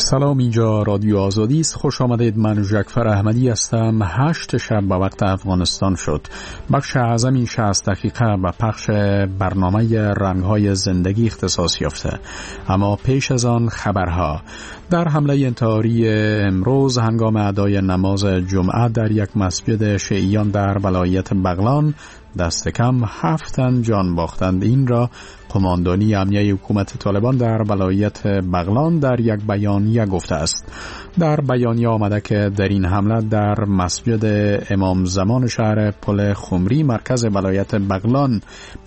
سلام، اینجا رادیو آزادی است. خوش آمدید. من جعفر احمدی هستم. 8 شب به وقت افغانستان شد. بخش اعظم این 60 دقیقه به پخش برنامه رنگ‌های زندگی اختصاص یافته. اما پیش از آن خبرها. در حمله انتحاری امروز هنگام ادای نماز جمعه در یک مسجد شیعیان در ولایت بغلان دست کم 7 تن جان باختند. این را قماندانی امنیه حکومت طالبان در ولایت بغلان در یک بیانیه گفته است. در بیانیه آمده که در این حمله در مسجد امام زمان شهر پل خمری مرکز ولایت بغلان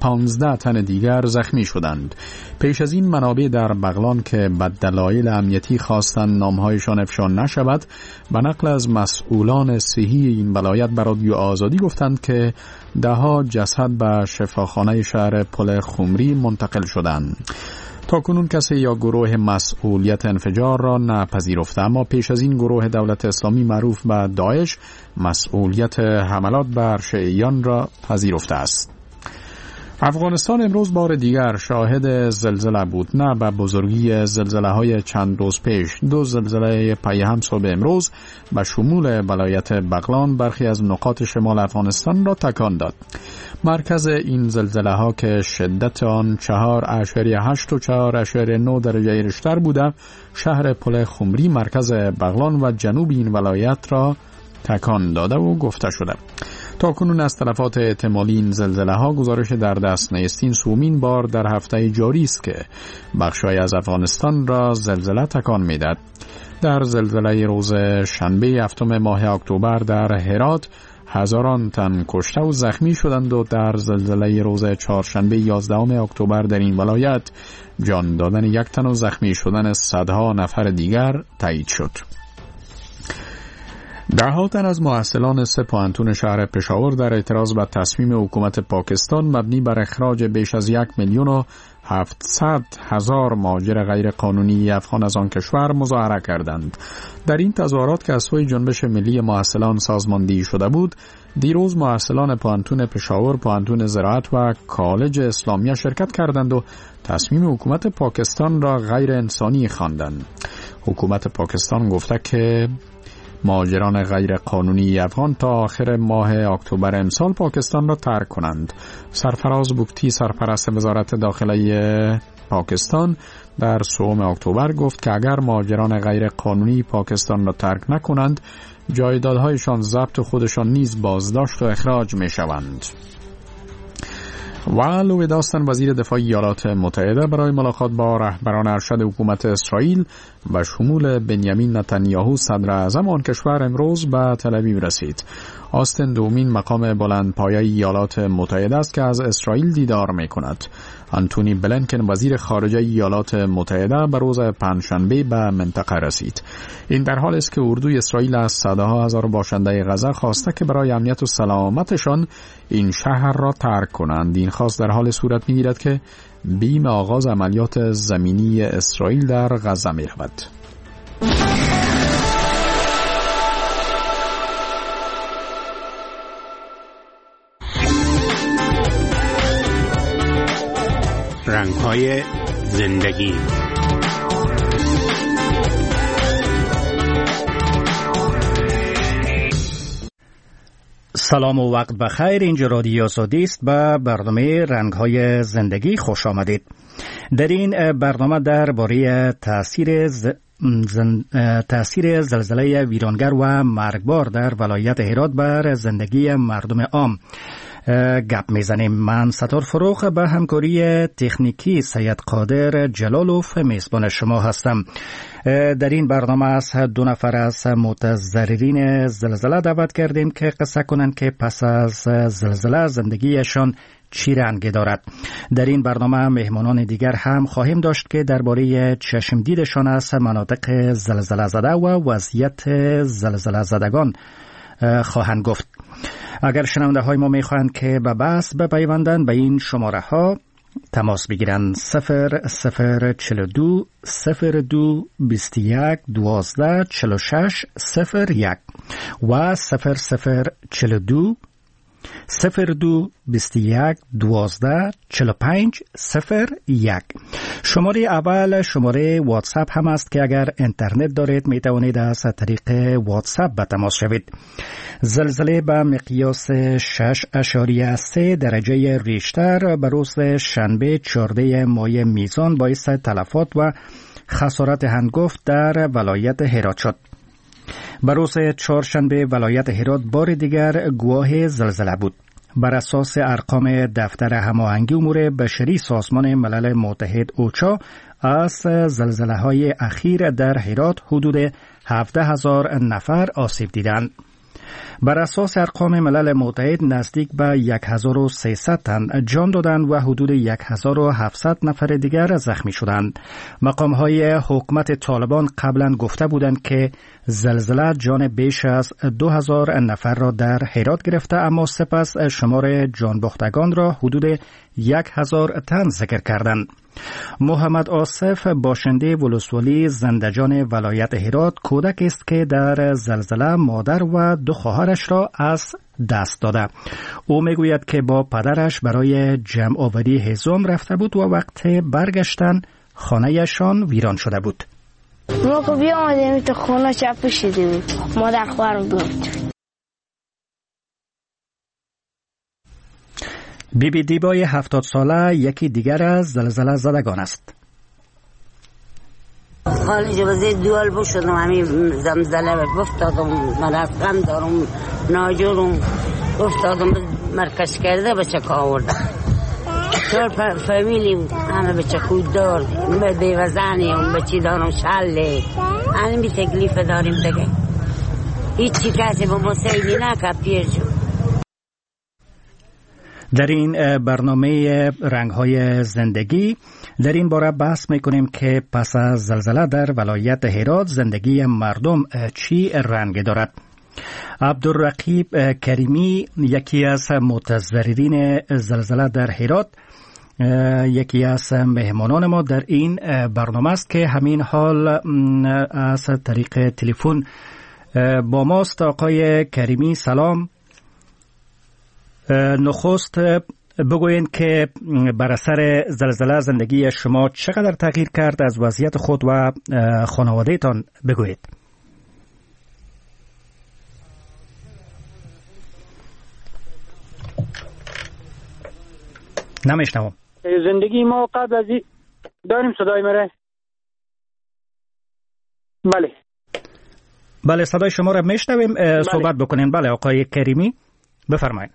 15 تن دیگر زخمی شدند. پیش از این منابع در بغلان که به دلایل امنیتی خواستند نامهایشان افشا نشود، به نقل از مسئولان صحی این ولایت بر رادیو آزادی گفتند که ده‌ها جسد به شفاخانه شهر پل خمری منتقل شدند. تاکنون کسی یا گروه مسئولیت انفجار را نپذیرفته، اما پیش از این گروه دولت اسلامی معروف به داعش مسئولیت حملات بر شیعیان را پذیرفته است. افغانستان امروز بار دیگر شاهد زلزله بود، نه به بزرگی زلزله‌های چند روز پیش. 2 زلزله پی هم صبح امروز به شمول ولایت بغلان برخی از نقاط شمال افغانستان را تکان داد. مرکز این زلزله‌ها که شدت آن 4.8 و 4.9 درجه ریشتر بوده، شهر پل خمری مرکز بغلان و جنوب این ولایت را تکان داده و گفته شده. تا کنون از تلفات احتمالی این زلزله ها گزارش در دست نیست. این سومین بار در هفته جاری است که بخش‌های از افغانستان را زلزله تکان می‌دهد. در زلزله روز شنبه 7 ماه اکتبر در هرات هزاران تن کشته و زخمی شدند و در زلزله روز چهارشنبه 11 اکتبر در این ولایت جان دادن 1 تن و زخمی شدن صدها نفر دیگر تایید شد. 10 تن از محصلان 3 پوهنتون شهر پشاور در اعتراض به تصمیم حکومت پاکستان مبنی بر اخراج بیش از 1,700,000 مهاجر غیر قانونی افغان از آن کشور مظاهره کردند. در این تظاهرات که از سوی جنبش ملی محصلان سازماندهی شده بود، دیروز محصلان پوهنتون پشاور، پوهنتون زراعت و کالج اسلامیه شرکت کردند و تصمیم حکومت پاکستان را غیر انسانی خواندند. حکومت پاکستان گفته که مهاجران غیر قانونی افغان تا آخر ماه اکتبر امسال پاکستان را ترک کنند. سرفراز بوکتی، سرپرست وزارت داخلی پاکستان، در 3 اکتبر گفت که اگر مهاجران غیر قانونی پاکستان را ترک نکنند، جایدادهایشان ضبط خودشان نیز بازداشت و اخراج می شوند. و لوید آستن وزیر دفاع ایالات متحده برای ملاقات با رهبران ارشد حکومت اسرائیل و شمول بنیامین نتانیاهو صدر اعظم آن کشور امروز به تل آویو رسید. آستن دومین مقام بلندپایه ایالات متحده است که از اسرائیل دیدار می کند. آنتونی بلینکن وزیر خارجه ایالات متحده به روز پنجشنبه به منطقه رسید. این در حالی است که اردوی اسرائیل از صدها هزار باشنده غزه خواسته که برای امنیت و سلامتشان این شهر را ترک کنند. این خواست در حال صورت می‌گیرد که بیم آغاز عملیات زمینی اسرائیل در غزه می‌رود. رنگ‌های زندگی. سلام و وقت بخیر. اینجا رادیو آزادی است. به برنامه رنگ‌های زندگی خوش آمدید. در این برنامه درباره تأثیر زلزله ویرانگر و مرگبار در ولایت هرات بر زندگی مردم عام گپ میزنیم. من ستار فروغ به همکاری تکنیکی سید قادر جلالوف میزبان شما هستم. در این برنامه از 2 نفر از متضررین زلزله دعوت کردیم که قصه کنند که پس از زلزله زندگیشان چی رنگ دارد. در این برنامه مهمانان دیگر هم خواهیم داشت که درباره چشم دیدشان از مناطق زلزله زده و وضعیت زلزله زدگان خواهند گفت. اگر شنونده های ما میخواهند که به بحث بپیوندند به این شماره ها تماس بگیرند: 0042 02 21 12 46 01 و 0042 02 21 12 45 01. شماره اول شماره واتساپ هم است که اگر اینترنت دارید می توانید از طریق واتساپ به تماس شوید. زلزله به مقیاس 6.3 درجه ریشتر به روز شنبه 14 ماه میزان باعث تلفات و خسارت هنگفت در ولایت هرات شد. بر روز چهارشنبه ولایت هرات بار دیگر گواه زلزله بود. بر اساس ارقام دفتر هماهنگی امور بشری سازمان ملل متحد اوچا از زلزله‌های اخیر در هرات حدود 17,000 نفر آسیب دیدند. بر اساس ارقام ملل متحد نزدیک به 1300 تن جان دادند و حدود 1700 نفر دیگر زخمی شدند. مقام‌های حکومت طالبان قبلا گفته بودند که زلزله جان بیش از 2000 نفر را در هرات گرفته، اما سپس شمار جان باختگان را حدود 1000 تن ذکر کردند. محمد آصف باشنده ولسوالی زندجان ولایت هرات کودک است که در زلزله مادر و 2 خواهرش را از دست داده. او میگوید که با پدرش برای جمع آوری هیزم رفته بود و وقت برگشتن خانه‌شان ویران شده بود. ما که بیا آمدیم تو خونه چپ شدیم، مادر خواهرم بود. بیبی دیبای 70 ساله یکی دیگر از زلزله زدگان است. حالی جوازه دوال بشدم همین زلزله افتادم، من از غم دارم ناجورم، افتادم مرکز کرده بچه که آوردم. چهار فامیلی همه بچه خود دار، بیوزنی هم بچه دارم شله، همین تکلیف داریم دیگه. هیچی کسی با ما سیدی نکرد پیر شد. در این برنامه رنگ‌های زندگی در این باره بحث می‌کنیم که پس از زلزله در ولایت هرات زندگی مردم چی رنگ دارد. عبدالرقیب کریمی یکی از متضررین زلزله در هرات یکی از مهمانان ما در این برنامه است که همین حال از طریق تلفن با ماست. آقای کریمی سلام. نخست بگوین که بر اثر زلزله زندگی شما چقدر تغییر کرد، از وضعیت خود و خانواده تان بگویید. نمیشنوم. زندگی ما قبل از داریم صدای مره؟ بله صدای شما را میشنویم. صحبت بکنین. بله آقای کریمی بفرمایید.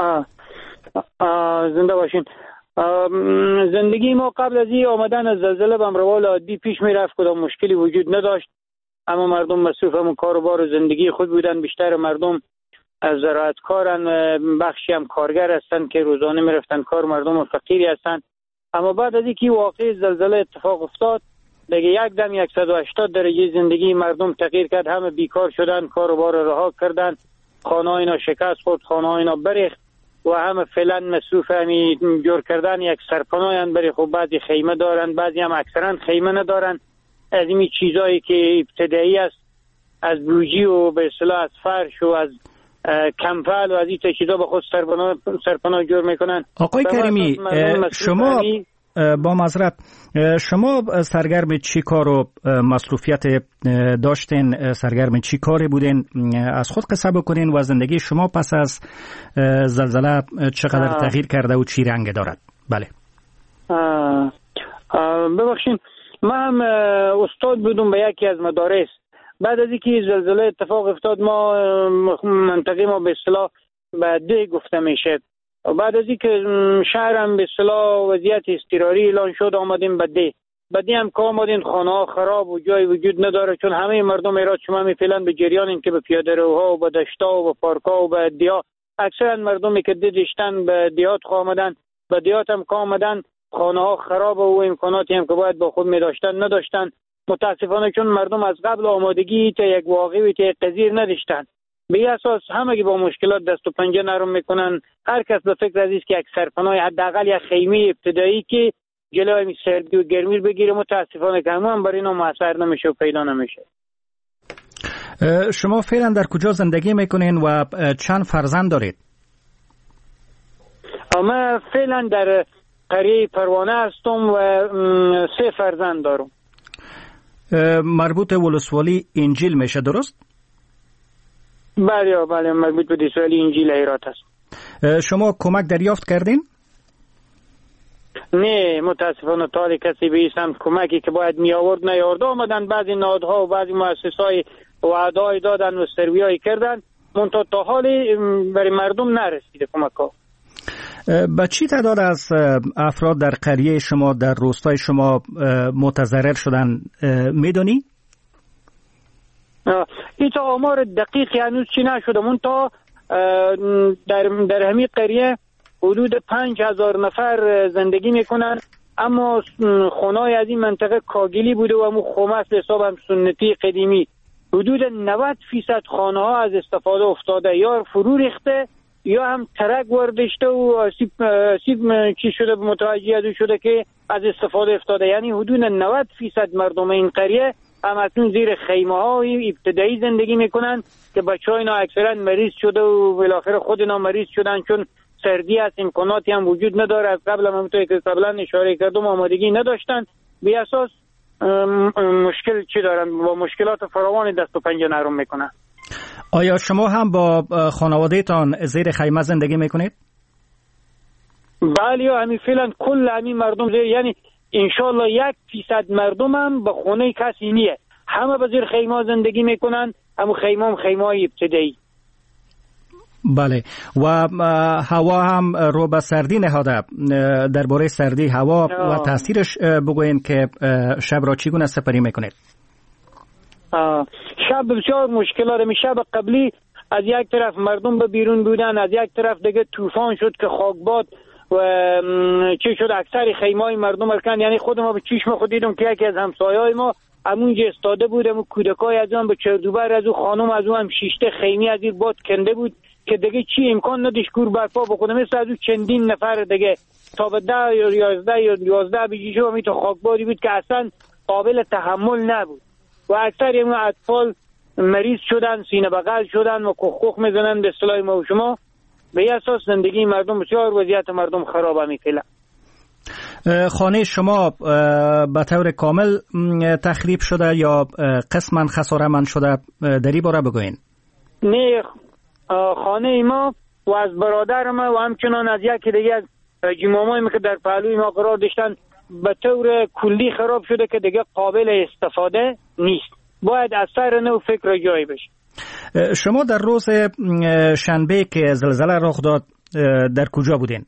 زنده باشین. زندگی ما قبل از آمدن از زلزله به روال عادی پیش می رفت، کدام مشکلی وجود نداشت، اما مردم مصروف همون کار و بار زندگی خود بودن. بیشتر مردم از زراعت کارن، بخشی هم کارگر هستن که روزانه می رفتن کار، مردم فقیری هستن. اما بعد از اینکه واقع زلزله اتفاق افتاد دیگه یک دم 180 درجه زندگی مردم تغییر کرد. همه بیکار شدن، کار و بار رها کردن، خانه ها اینا شکست خورد، خانه ها اینا بریخت و همه فعلا مصروف همی جور کردن یک سرپناهن. برای خب بعضی خیمه دارن، بعضی هم اکثرا خیمه ندارن. از این چیزایی که ابتدایی است، از بوجی و به اصطلاح از فرش و از کمپل و از این چیزا به خود سرپناه جور میکنن. آقای کریمی شما با معذرت شما سرگرم چی کار و مصروفیت داشتین؟ سرگرم چی کاری بودین؟ از خود قصه بکنین و زندگی شما پس از زلزله چقدر تغییر کرده و چی رنگ دارد؟ بله. ببخشید من هم استاد بودم به یکی از مدارس. بعد از اینکه زلزله اتفاق افتاد ما منطقه ما به اصطلاح به ده گفته میشه. بعد از اینکه شهرم به اصطلاح وضعیت اضطراری اعلان شد آمدیم به ده هم که آمدیم خانه ها خراب و جای وجود نداره، چون همه مردم ایراد شما می فعلا به جریانیم که به پیاده روها و به دشتا و به پارکا و به دیا، اکثرا مردمی که دشتن به دیات آمدن، به دیات هم که آمدن خانه ها خراب و امکاناتی هم که باید با خود می داشتن نداشتن. متاسفانه چون مردم از قبل آمادگی تا یک واقعی و تا یک قضیه نداشتن، به اساس همگی با مشکلات دست و پنجه نرم میکنن. هر کس به فکر عزیز که یک سرپناه حداقل یک خیمه ابتدایی که جلوی سردی و گرمی بگیره، متاسفانه که هم برای اینا موثر نمیشه و پیدا نمیشه. شما فعلا در کجا زندگی میکنین و چند فرزند دارید؟ من فعلا در قریه پروانه هستم و 3 فرزند دارم. مربوط ولسوالی انجیل میشه، درست؟ بله مربوط به ولسوالی انجیل هرات است. شما کمک دریافت کردین؟ نه متاسفانه تا کسی به اسم کمکی که باید می آورد نیاورد. آمدن بعضی نهادها و بعضی مؤسسه‌های وعده‌ای دادن و سروی‌ای کردن، منتها تا حالی برای مردم نرسیده کمک‌ها. با چی تعداد از افراد در قریه شما، در روستای شما متضرر شدن میدونی؟ هیچ آمار دقیقی هنوز چی نشده، منتها در همین قریه حدود 5000 نفر زندگی میکنن، اما خونه‌ای از این منطقه کاگلی بوده و همون خمس حساب هم سنتی قدیمی. حدود 90% خانه ها از استفاده افتاده، یا فرو ریخته یا هم ترک وردشته و آسیب چی شده متوجه از شده که از استفاده افتاده. یعنی حدود 90% مردم این قریه هم اکنون زیر خیمه های ابتدایی زندگی میکنن که بچه اینا اکثرا مریض شده و بالاخره خود اینا مریض شدن، چون سردی است، امکاناتی هم وجود نداره. از قبل هم همونطوری که قبلا اشاره کردم آمادگی نداشتن. به اساس مشکل چی دارن؟ با مشکلات فراوان دست و پنجه نرم میکنن. آیا شما هم با خانواده‌تان زیر خیمه زندگی میکنید؟ بله، همین فعلا کل همین مردم زیر، یعنی انشالله 1% مردم هم به خونه کسی نیه، همه به زیر خیمه زندگی میکنن. همون خیمه های ابتدایی. بله، و هوا هم رو به سردی نهاده. درباره سردی هوا و تاثیرش بگوین که شب را چگونه سپری میکنید؟ شب بسیار مشکلات. شب قبلی از یک طرف مردم به بیرون بودن، از یک طرف دیگه طوفان شد که خاکباد و چی شد اکثر خیمه‌های مردم ارکن. یعنی خود ما به چشم خود دیدم که یکی از همسایه‌های ما همونجا استاده بود، همون کودکای از اون به چردوبر از اون خانم از اون هم شیشته خیمه از این باد کنده بود که دیگه چی امکان نداشت کور برپا بکنه. مثل از اون چندین نفر دیگه تا به 10 یا 11 بجیشه و تو خاکبادی بود که اصلا قابل تحمل نبود و اکثر این اطفال مریض شدن، سینه بغل شدن و کخ میزنن به اصطلاح ما و شما. به اساس زندگی مردم بسیار وضعیت مردم خرابه میکنه. خانه شما به طور کامل تخریب شده یا قسما خساره‌مند شده؟ در این باره بگوین. نه، خانه ما و از برادر ما و همچنان از یکی دیگه از جمامای که در پهلوی ما قرار داشتن به طور کلی خراب شده که دیگه قابل استفاده نیست. باید از سر نو فکر جایی بشه. شما در روز شنبه که زلزله رخ داد در کجا بودین؟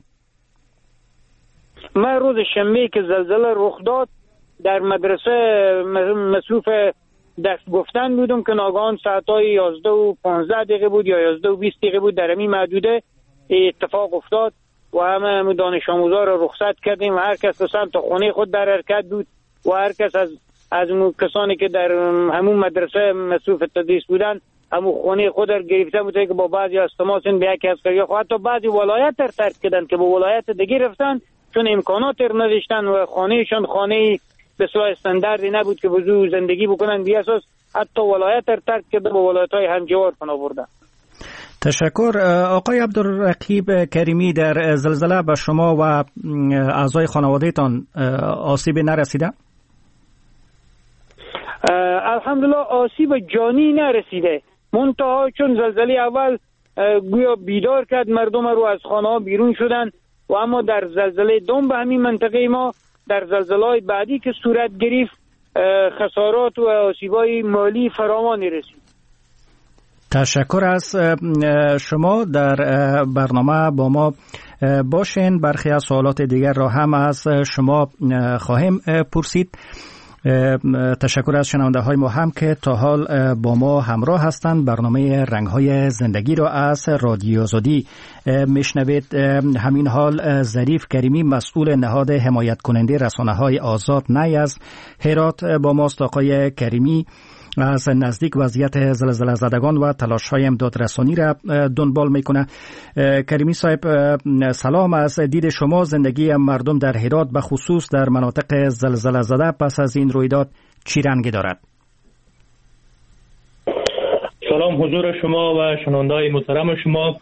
من روز شنبه که زلزله رخ داد در مدرسه مصروف درس گفتن بودم که ناگهان ساعتای 11 و 15 دقیقه بود یا 11 و 20 دقیقه بود، در همین محدوده اتفاق افتاد و همه دانش آموزا را رخصت کردیم و هر کس به سمت خانه خود در حرکت بود و هر کس از کسانی که در همون مدرسه مصروف تدریس بودن همون خانه خود را گرفته بوده که با بعضی از تماسین به یکی از قریه خود حتی بعضی ولایت را ترک کردن که به ولایت دیگه رفتن چون امکانات را نداشتن و خانهشان خانه به صلاح استانداردی نبود که وضو زندگی بکنن. بی اساس حتی ولایت را ترک کرده به ولایت‌های همجوار پناه بردن. تشکر. آقای عبدالرقیب کریمی، در زلزله به شما و اعضای خانواده‌تان آسیب نرسیده؟ الحمدلله آسیب جانی نرسیده، منتها چون زلزله اول گویا بیدار کرد مردم رو از خانه ها بیرون شدن و اما در زلزله دوم به همین منطقه ما در زلزله‌های بعدی که صورت گرفت خسارات و آسیب‌های مالی فراوانی رسید. تشکر از شما. در برنامه با ما باشین. برخی از سوالات دیگر را هم از شما خواهیم پرسید. تشکر از شنونده های ما هم که تا حال با ما همراه هستند. برنامه رنگ های زندگی را از رادیو آزادی میشنوید. همین حال ظریف کریمی، مسئول نهاد حمایت کننده رسانه های آزاد نی از هرات با ماست. آقای کریمی از نزدیک وضعیت زلزله زدگان و تلاش های امدادرسانی را دنبال میکنه. کریمی صاحب سلام. از دید شما زندگی مردم در هرات به خصوص در مناطق زلزله زده پس از این رویداد چی رنگی دارد؟ سلام حضور شما و شنونده‌های محترم شما.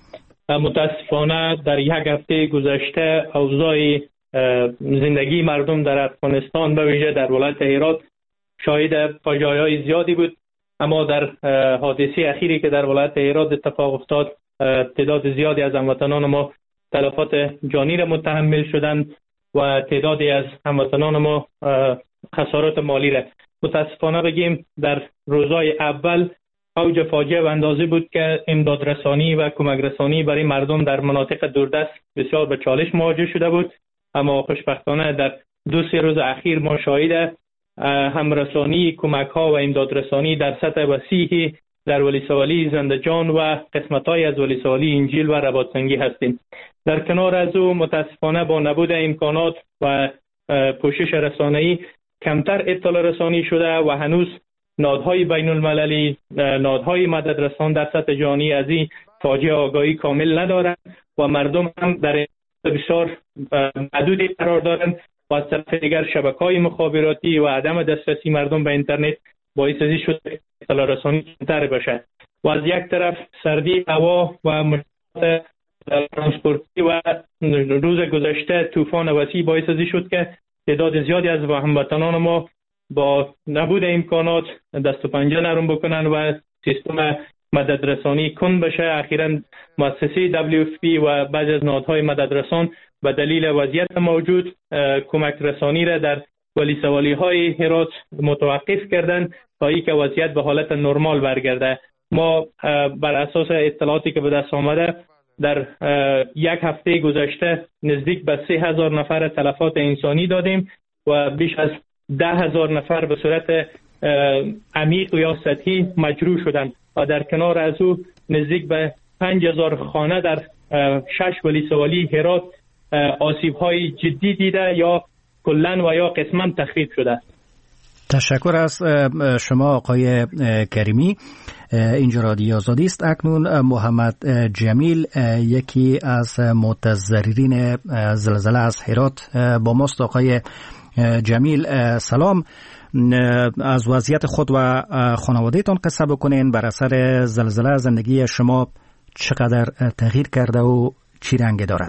متاسفانه در یک هفته گذشته اوضاع زندگی مردم در افغانستان به ویژه در ولایت هرات شاهد فاجعه‌های زیادی بود. اما در حادثه اخیری که در ولایت هرات اتفاق افتاد تعداد زیادی از هموطنان ما تلفات جانی را متحمل شدند و تعدادی از هموطنان ما خسارات مالی را. متاسفانه بگیم در روزهای اول اوج فاجعه و اندازه بود که امدادرسانی و کمک رسانی برای مردم در مناطق دوردست بسیار به چالش مواجه شده بود. اما خوشبختانه در 2-3 روز اخیر ما شاهد همرسانی کمک ها و امدادرسانی در سطح وسیعی در ولسوالی زندجان و قسمت های از ولسوالی انجیل و رباطسنگی هستیم. در کنار از او متاسفانه با نبود امکانات و پوشش رسانه‌ای کمتر اطلاع رسانی شده و هنوز نهادهای بین المللی، نهادهای مدد رسان در سطح جهانی از این فاجعه آگاهی کامل ندارند و مردم هم در بسیار محدودی قرار دارند و از طرف دیگر شبکه‌های مخابراتی و عدم دسترسی مردم به اینترنت باعث ازی شده اطلاع رسانی کمتر بشه و از یک طرف سردی هوا و مشکلات ترانسپورتی و روز گذشته طوفان وسیع باعث ازی شد که تعداد زیادی از هموطنان ما با نبود امکانات دست و پنجه نرم بکنن و سیستم مدد رسانی کند بشه. اخیراً مؤسسه WFP و بعضی از نهادهای مدد رسان به دلیل وضعیت موجود کمک رسانی را در ولسوالی های هرات متوقف کردن تا اینکه وضعیت به حالت نرمال برگرده. ما بر اساس اطلاعاتی که به دست آمده در یک هفته گذشته نزدیک به 3000 نفر تلفات انسانی دادیم و بیش از 10,000 نفر به صورت عمیق یا سطحی مجروح شدند و در کنار از او نزدیک به 5000 خانه در 6 ولسوالی هرات آسیب‌های جدی دیده یا کلاً و یا قسماً تخریب شده. تشکر از شما آقای کریمی. اینجا رادیو آزادی است. اکنون محمد جمیل یکی از متضررین زلزله از هرات با ماست. آقای جمیل سلام. از وضعیت خود و خانوادهتان قصه بکنین. بر اثر زلزله زندگی شما چقدر تغییر کرده و چی رنگ دارد؟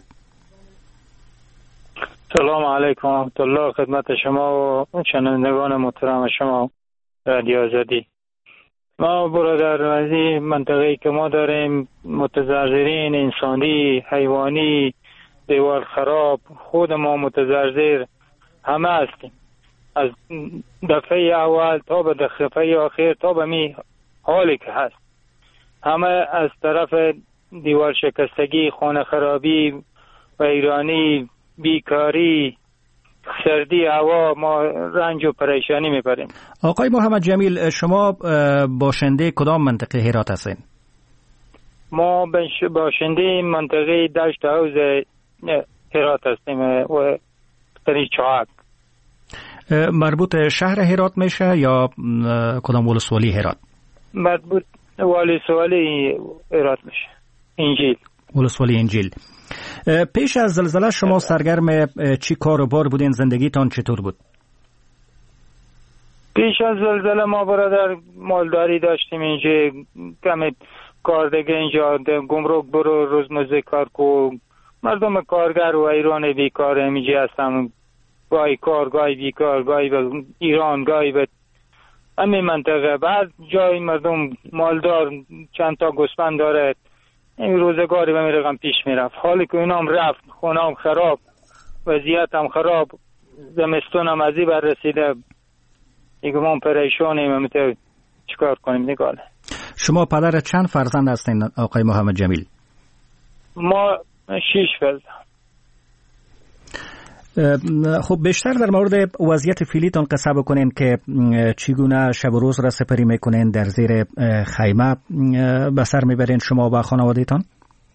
سلام علیکم و رحمت الله خدمت شما و شنوندگان محترم شما رادیو آزادی. ما برادر از این منطقه‌ای که ما داریم متضررین انسانی، حیوانی، دیوار خراب، خود ما متضرر همه هستیم. از دفعه اول تا به دفعه آخر تا به می حالی که هست همه از طرف دیوار شکستگی، خانه خرابی و ایرانی، بیکاری، سردی هوا ما رنج و پریشانی میبریم. آقای محمد جمیل شما باشنده کدام منطقه هرات هستین؟ ما باشنده منطقه دشت حوض هرات هستیم و تری چاک. مربوط شهر هرات میشه یا کدام ولسوالی هرات؟ مربوط ولسوالی هرات میشه. انجیل. ولسوالی انجیل. پیش از زلزله شما سرگرم چی کار و بار بودین؟ زندگیتان چطور بود؟ پیش از زلزله ما برادر مالداری داشتیم اینجا، کم کار دیگه اینجا گمرک برو روزمزه کار کو، مردم کارگر و ایران بیکار اینجا هستم، گاهی کار گاهی بیکار، گاهی به ایران گاهی به همین منطقه. بعد جای مردم مالدار چند تا گوسفند داره، این روزگاری به می رقم پیش می رفت. حالی که اینا هم رفت، خونه هم خراب، وضعیت هم خراب، زمستون هم ازی بر رسیده، دیگه ما پریشانیم، همینطور چیکار کنیم نگاله. شما پدر چند فرزند هستین آقای محمد جمیل؟ ما 6 فرزند. خب بیشتر در مورد وضعیت فعلیتون قصه بکنین که چگونه شب و روز را سپری میکنین، در زیر خیمه به سر میبرین شما و خانوادهتان؟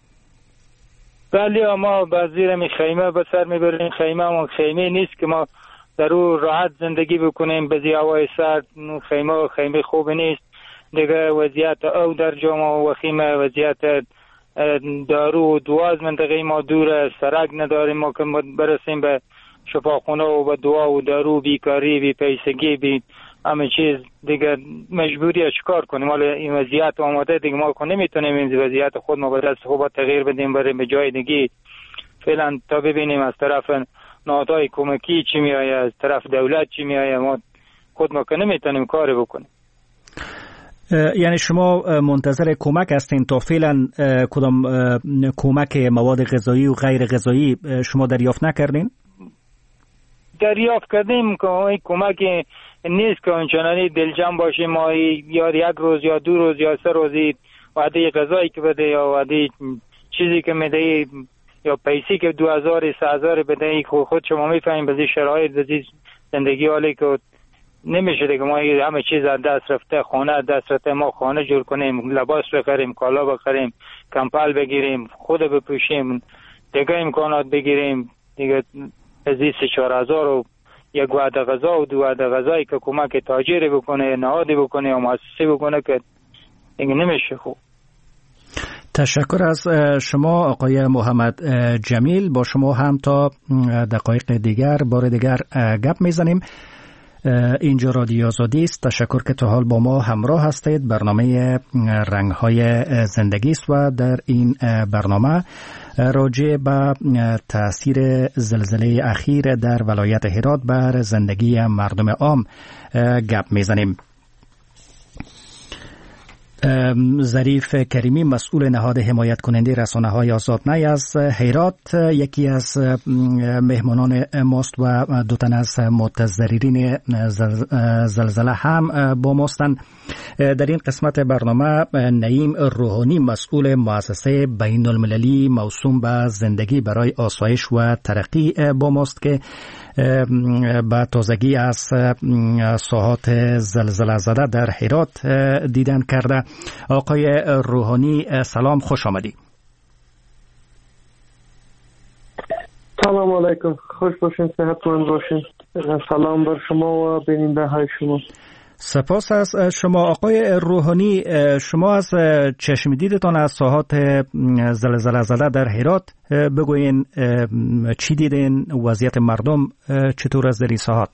بله ما به زیر خیمه به سر میبرین. خیمه نیست که ما در اون راحت زندگی بکنیم، به هوای سرد. خیمه خوب نیست دیگه. وضعیت او در جامعه وخیمه، وضعیت دارو و دوا از منطقه ما دوره، سرک نداریم ما که برسیم به شفاخونه و به دوا و دارو، بیکاری، بی پیسگی، بی همه چیز دیگه مجبوریه چیکار کنیم. حالا این وضعیت آماده دیگه ما نمیتونیم این وضعیت خود ما به دست خود تغییر بدیم بریم به جای دیگه. فعلا تا ببینیم از طرف نهادهای کمکی چی میآید، از طرف دولت چی میآید، ما خود ما که نمیتونیم کاری بکنیم. یعنی شما منتظر کمک هستین؟ تا فعلا کدام کمک مواد غذایی و غیر غذایی شما دریافت نکردین؟ دریافت کردیم که این کمک نیست که آنچنانی دلجم باشیم ما یا یک روز یا 2 روز یا 3 روزی وعده غذایی که بده یا وعده چیزی که میده یا پیسی که 2000 3000 بده. خود شما میفهمیم به شرایط به زندگی حالی که نمیشه دیگه. ما همه چیز از دست رفته، خانه از دست رفته، ما خانه جور کنیم، لباس بخریم، کالا بخریم، کمپل بگیریم، خود بپوشیم، دیگه امکانات بگیریم دیگه از 4000 و یک وعده غذا و 2 وعده غذایی که کمک تاجری بکنه، نهادی بکنه یا مؤسسه بکنه که دیگه نمیشه. خوب تشکر از شما آقای محمد جمیل. با شما هم تا دقایق دیگر بار دیگر گپ میزنیم. اینجا رادیو آزادی است. تشکر که تا حال با ما همراه هستید. برنامه رنگ‌های زندگی است و در این برنامه راجع به تأثیر زلزله اخیر در ولایت هرات بر زندگی مردم عام گپ میزنیم. ظریف کریمی مسئول نهاد حمایت کننده رسانه‌های آزادنه از هرات یکی از مهمانان ماست و 2 تن از متضررین زلزله هم با ماستند. در این قسمت برنامه نعیم روحانی مسئول مؤسسه بین المللی موسوم به زندگی برای آسایش و ترقی با ماست که با تازگی از ساحات زلزله زده در هرات دیدن کرده. آقای روحانی سلام، خوش آمدید. سلام علیکم، خوش باشین، صحتمند باشین. سلام بر شما و بیننده های شما. سپاس از شما آقای روحانی. شما از چشم دیدتان از ساحات زلزله زده در هرات بگوین چی دیدین؟ وضعیت مردم چطور است در این ساحات؟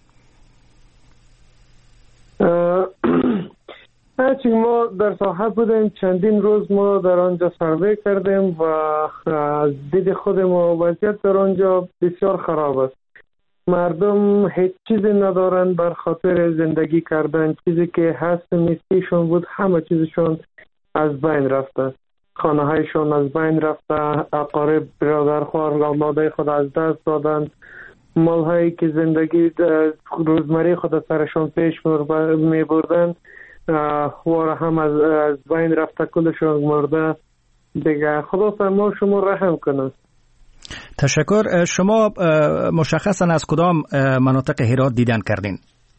هرچی ما در ساحه بودیم چندین روز ما در آنجا سروی کردیم و از دید خود ما وضعیت در آنجا بسیار خراب است. مردم هیچ چیزی ندارن بر خاطر زندگی کردن. چیزی که هست نیستیشون بود همه چیزشون از بین رفته. خانه هایشون از بین رفته، اقارب برادرخوار اولاده خود از دست دادن، مال هایی که زندگی روزمره خود سرشون پیش می بردن خوار هم از بین رفته، کلشون مرده دیگه. خدا ما شما رحم کنه. تشکر. شما مشخصا از کدام مناطق هرات دیدن کردین؟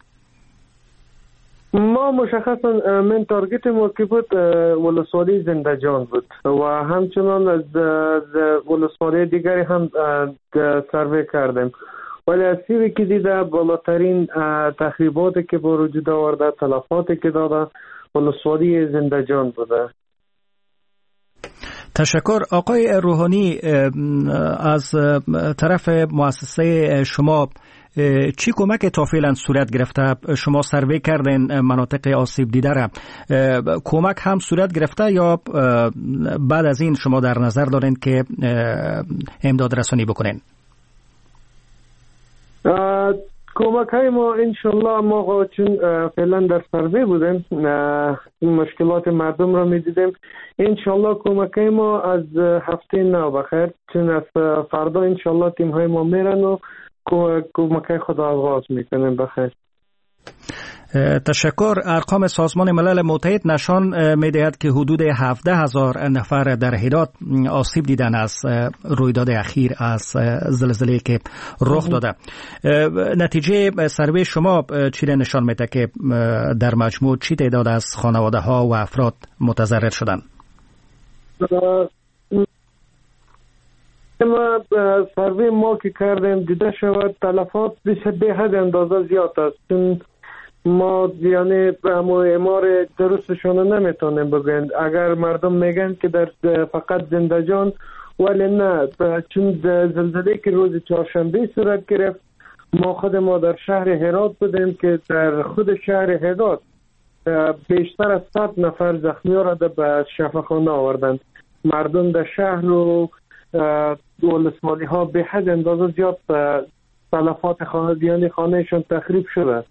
ما مشخصا من تارگت ما که بود ولسوالی زندجان بود و همچنان از ولسوالی دیگری هم سروی کردیم، ولی از سیوی که دیده بالاترین تخریباتی که با وجود آورده، تلفاتی که داده ولسوالی زندجان بوده. تشکر. آقای روحانی، از طرف مؤسسه شما چی کمک تا فعلا صورت گرفته؟ شما سروی کردین مناطق آسیب دیده را، کمک هم صورت گرفته یا بعد از این شما در نظر دارین که امداد رسانی بکنین؟ کمک های ما انشالله ما چون فعلا در سروی بودیم مشکلات مردم را می دیدیم، انشالله کمک های ما از هفته نو بخیر، چون از فردا انشالله تیم های ما میرن و کمک های خود آغاز میکنیم بخیر. تشکر. ارقام سازمان ملل متحد نشان می‌دهد که حدود 17,000 نفر در هرات آسیب دیدن از رویداد اخیر از زلزله که رخ داده. نتیجه سروی شما چی نشان میده که در مجموع چی تعداد از خانواده ها و افراد متضرر شدن؟ ما سروی ما که کردیم دیده شود تلفات به حد اندازه زیاد است، چون ما یعنی امار درستشون نمیتونیم بگویم. اگر مردم میگن که در فقط زندجان، ولی نه، چون زلزله که روز چهارشنبه صورت گرفت ما خود ما در شهر هرات بودیم که در خود شهر هرات بیشتر از 100 نفر زخمی را به شفاخانه آوردند. مردم در شهر و ولسوالی ها به حد اندازه زیاد تلفات خانهشان تخریب شده.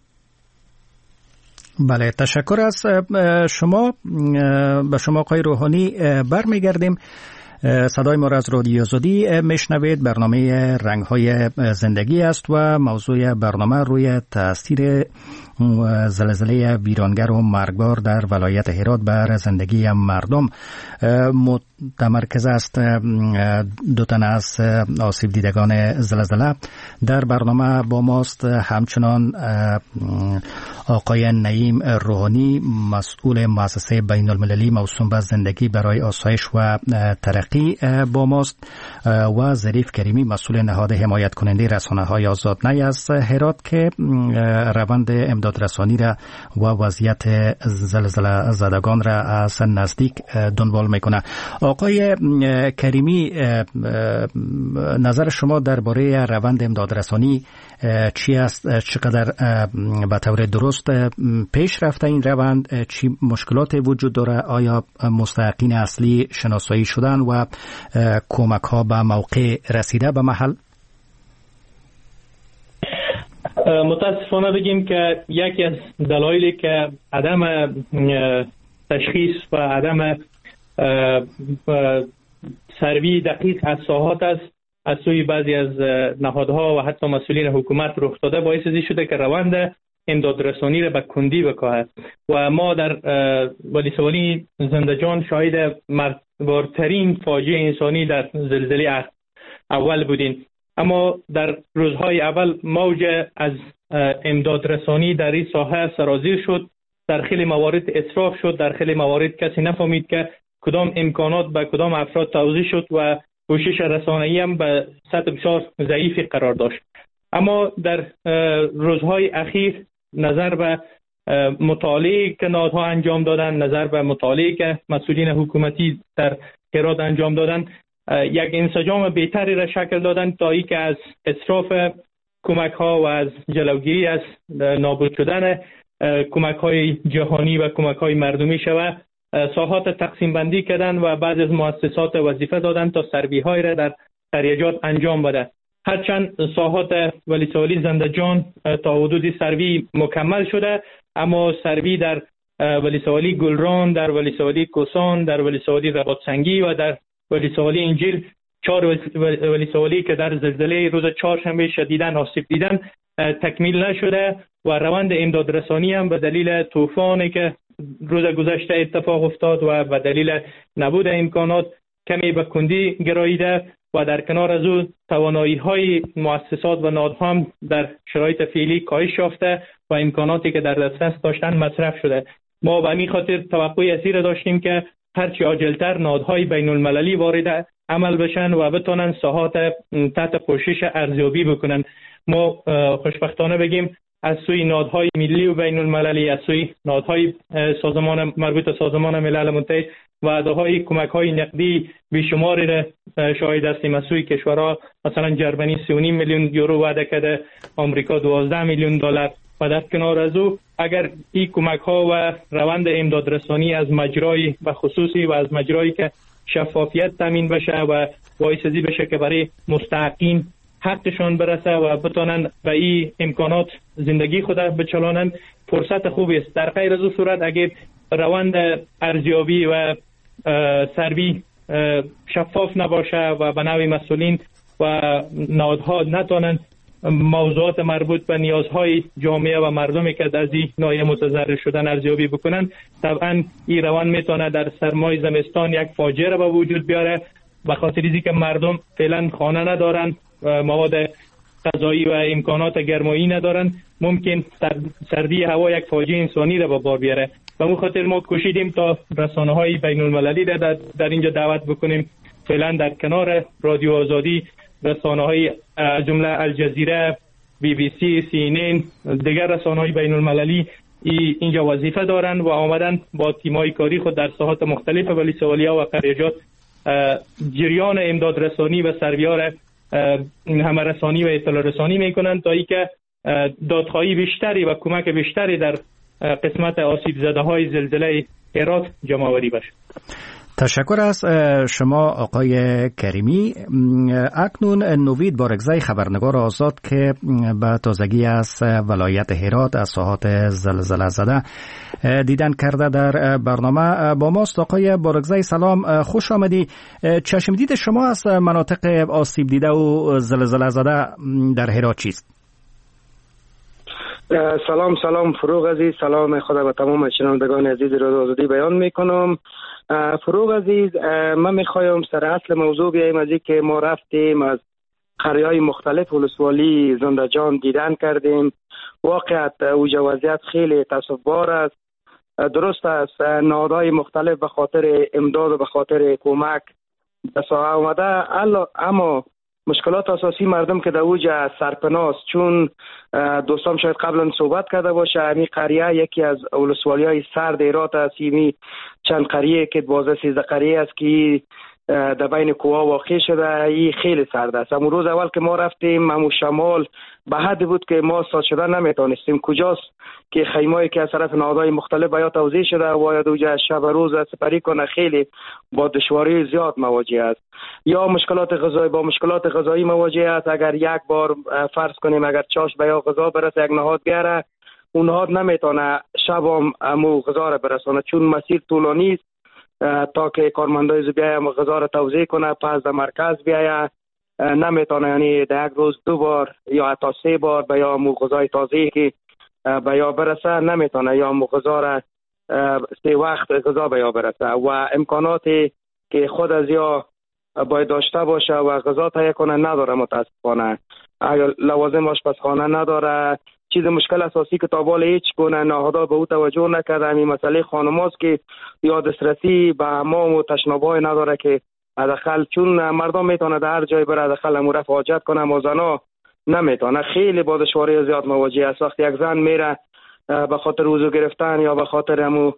بله، تشکر از شما. به شما آقای روحانی برمیگردیم. صدای ما را از رادیو آزادی میشنوید. برنامه رنگ‌های زندگی است و موضوع برنامه روی تاثیر زلزله ویرانگر و مرگبار در ولایت هرات بر زندگی مردم متمرکز است. 2 تن از آسیب دیدگان زلزله در برنامه با ماست. همچنان آقای نعیم روحانی، مسئول مؤسسه بین المللی موسوم به زندگی برای آسایش و ترقی با ماست و ظریف کریمی، مسئول نهاد حمایت کننده رسانه‌های آزادنه از هرات که روند امداد رسانی را و وضعیت زلزله زدگان را از نزدیک دنبال میکنه. آقای کریمی، نظر شما درباره روند امداد رسانی چی است؟ چقدر به طور درست پیش رفته این روند؟ چی مشکلات وجود داره؟ آیا مستحقین اصلی شناسایی شدن و کمک ها به موقع رسیده به محل؟ متاسفانه بگیم که یکی از دلایلی که عدم تشخیص و عدم سروی دقیق از ساحات است از سوی بعضی از نهادها و حتی مسئولین حکومت رخ داده، باعث شده که روند امدادرسانی را به کندی بکاهد و ما در ولسوالی زندجان شاهد مرگبارترین فاجعه انسانی در زلزله اول بودیم. اما در روزهای اول موج از امدادرسانی در این ساحه سرازیر شد. در خیلی موارد اسراف شد، در خیلی موارد کسی نفهمید که کدام امکانات به کدام افراد توزیع شد و کوشش رسانه‌ای هم به سطح بسیار ضعیفی قرار داشت. اما در روزهای اخیر نظر به مطالعه که نهادها انجام دادن، نظر به مطالعه که مسئولین حکومتی در هرات انجام دادن، یک انسجام بهتری را شکل دادن تا اینکه از اسراف کمک ها و از جلوگیری از نابود شدن کمک های جهانی و کمک های مردمی شود ساحات تقسیم بندی کردن و بعض از مؤسسات وظیفه دادن تا سروی های را در قریجات انجام بده. هرچند ساحات ولسوالی زندجان تا حدودی سروی مکمل شده، اما سروی در ولسوالی گلران، در ولسوالی کوسان، در ولسوالی رباطسنگی و در ولسوالی انجیل، 4 ولسوالی که در زلزله روز چهارشنبه شدیداً آسیب دیدن تکمیل نشده و روند امدادرسانی هم به دلیل طوفانی که روز گذشته اتفاق افتاد و به دلیل نبود امکانات کمی به کندی گراییده و در کنار از او توانایی‌های مؤسسات و نهادها هم در شرایط فعلی کاهش یافته و امکاناتی که در دسترس داشتن مصرف شده. ما به همین خاطر توقعی از این داشتیم که هرچی عاجلتر نهادهای بین المللی وارد عمل بشن و بتونن ساحات تحت پوشش ارزیابی بکنن. ما خوشبختانه بگیم از سوی نهادهای ملی و بین المللی، از سوی نهادهای سازمان مربوط به سازمان ملل متحد وعده‌های کمک‌های نقدی بیشماری را شاهد هستیم. از سوی کشورها مثلا جرمنی 3.5 میلیون یورو وعده کرده، آمریکا 12 میلیون دلار و در کنار از او اگر این کمک‌ها و روند امدادرسانی از مجرای و خصوصی و از مجرایی که شفافیت تامین بشه و باعث بشه که برای مستحقین حقشان برسه و بتونن به این امکانات زندگی خود بچلانن، فرصت خوبی است. در غیر از او صورت اگر روند ارزیابی و سروی شفاف نباشه و به نوع مسئولین و نهادها نتونن موضوعات مربوط به نیازهای جامعه و مردمی که از این ناحیه متضرر شدن ارزیابی بکنن، طبعا این روند میتونه در سرمای زمستان یک فاجعه را به وجود بیاره. به خاطر اینکه مردم فعلا خانه ندارن، مواد غذایی و امکانات گرمایی ندارن، ممکن سردی هوا یک فاجعه انسانی را به بار بیاره. به اون خاطر ما کوشیدیم تا رسانه‌های بین المللی را در اینجا دعوت بکنیم. فعلا در کنار رادیو آزادی رسانه‌های از جمله الجزیره، BBC، CNN، دیگر رسانه‌های بین المللی اینجا وظیفه دارن و آمدن با تیم‌های کاری خود در ساحات مختلف ولسوالی‌ها و قریجات جریان امدادرسانی و سروی‌ها را همه رسانی و اطلاع رسانی میکنند تا اینکه دادخواهی بیشتری و کمک بیشتری در قسمت آسیب زده های زلزله هرات جمع آوری بشه. تشکر از شما آقای کریمی. اکنون نوید بارگزی خبرنگار آزاد که به تازگی از ولایت هرات از ساحات زلزله زده دیدن کرده در برنامه با ماست. آقای بارگزی سلام، خوش آمدی. چشم دید شما از مناطق آسیب دیده و زلزله زده در هرات چیست؟ سلام فروغ عزیز، سلام خدا به تمام شنوندگان عزیز رادیو آزادی بیان میکنم. فروغ عزیز، من میخوایم سر اصل موضوع بیاییم از که ما رفتیم از قریه‌های مختلف ولسوالی زندجان دیدن کردیم. واقعیت اوجه وضعیت خیلی تاسف‌بار است. درست است نهادهای مختلف به خاطر امداد و به خاطر کمک به ساحه آمده، اما مشکلات اساسی مردم که در اوج سرپناست، چون دوستان شاید قبلا صحبت کرده باشه، همین قریه یکی از ولسوالی‌های سرد هرات است. چند قریه که 13 قریه است که در بین کوها واقع شده، این خیلی سرد است. اما روز اول که ما رفتیم همون شمال به حدی بود که ما ساز شدن نمیتونستیم. کجاست که خیمه‌ای که از طرف نهادهای مختلف باید توزیع شده و باید اوجه شب روز سپری کنه، خیلی با دشواری زیاد مواجه است. یا مشکلات غذایی مواجه است. اگر یک بار فرض کنیم اگر چاش به یا غذا برسه یک نهاد بیاره، اون نهاد نمیتونه شبام امو غذا را برسونه، چون مسیر طولانی است تا که کارمندای بیاید غذا را توزیع کنه، پس در مرکز بیاید نمیتونه، یعنی در یک روز 2 بار یا حتی 3 بار به یا امو غذای تازه که به یا برسه نمیتونه، یا امو غذا را 3 وقت غذا به یا برسه و امکاناتی که خود از یا باید داشته باشه و غذا تهیه کنه نداره. متاسفانه اگر لوازم آشپزخانه نداره. چیز مشکل اساسی که تا بالا هیچ گونه نهادها به او توجه نکرده، همین مسئله خانماست که یا دسترسی به حمام و تشناب‌های نداره که حداقل، چون مردم میتونه در هر جای بره حداقل امور رفع حاجت کنه، اما زنا نمیتونه. خیلی با دشواری زیاد مواجه است. وقتی یک زن میره به خاطر وضو گرفتن یا به خاطر امو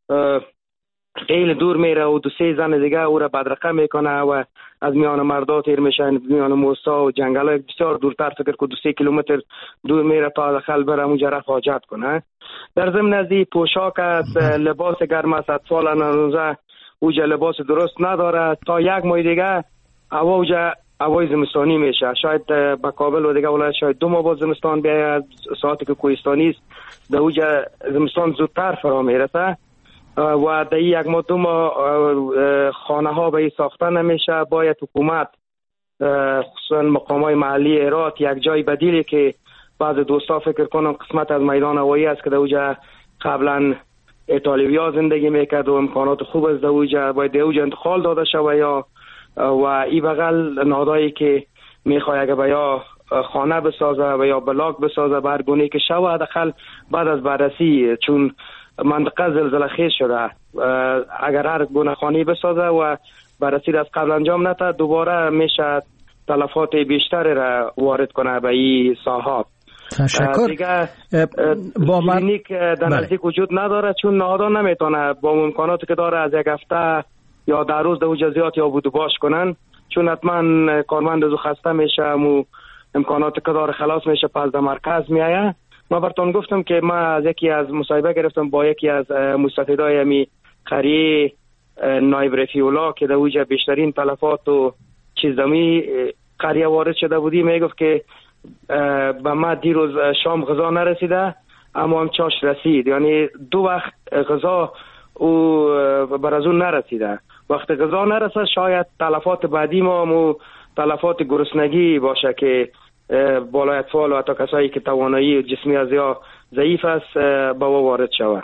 خیلی دور میره و 2-3 زن دیگه او را بدرقه میکنه و از میان مردا تیر میشن، میان موسا و جنگل بسیار دورتر، فکر که 2-3 کیلومتر دور میره تا داخل بره اونجا رفع حاجت کنه. در ضمن از پوشاک است، لباس گرم است، اطفال نوزه اوجه لباس درست نداره. تا یک ماه دیگه هوای زمستانی میشه. شاید به کابل و دیگه ولایت شاید 2 ماه بعد زمستان بیاید، ساعتی که کوهستانی است در اوجه زمستان زودتر فرا میرسه و در 1 ماه 2 ماه خانه ها به ساخته نمیشه. باید حکومت خصوصا مقامات محلی هرات یک جای بدیلی که بعض دوستا فکر کنم قسمت از میدان هوایی است که در اوجه قبلا ایتالیویا زندگی میکرد و امکانات خوب از در اوجه باید انتقال داده شود، یا و این بغل نهادهایی که میخواد اگه به یا خانه بسازه و یا بلاک بسازه برگونه که شود حداقل بعد از بررسی، چون منطقه زلزله خیز شده، اگر هر گونه خانه بسازه و بررسی از قبل انجام نده دوباره میشه تلفات بیشتری را وارد کنه به این ساحات. تشکر. دیگه کلینیک در نزدیک وجود نداره، چون نهادها نمیتونه با امکاناتی که داره از یک هفته یا در روز دو جزئیات یا بود باش کنن، چون حتما کارمند از خسته میشه و امکاناتی که داره خلاص میشه، پس در مرکز میایه. ما براتون گفتم که ما از یکی از مصاحبه گرفتم با یکی از مستفیدای امی قریه نایب رفیع‌الله که در اوج بیشترین تلفات و چیزمی قریه وارد شده بودی. میگفت که به ما دیروز شام غذا نرسیده اما هم چاش رسید، یعنی 2 وقت غذا او بر از اون نرسیده. وقت غذا نرسه شاید تلفات بعدی ما هم تلفات گرسنگی باشه که بالای اطفال و حتی کسایی که توانایی جسمی از یا ضعیف است با وارد شود.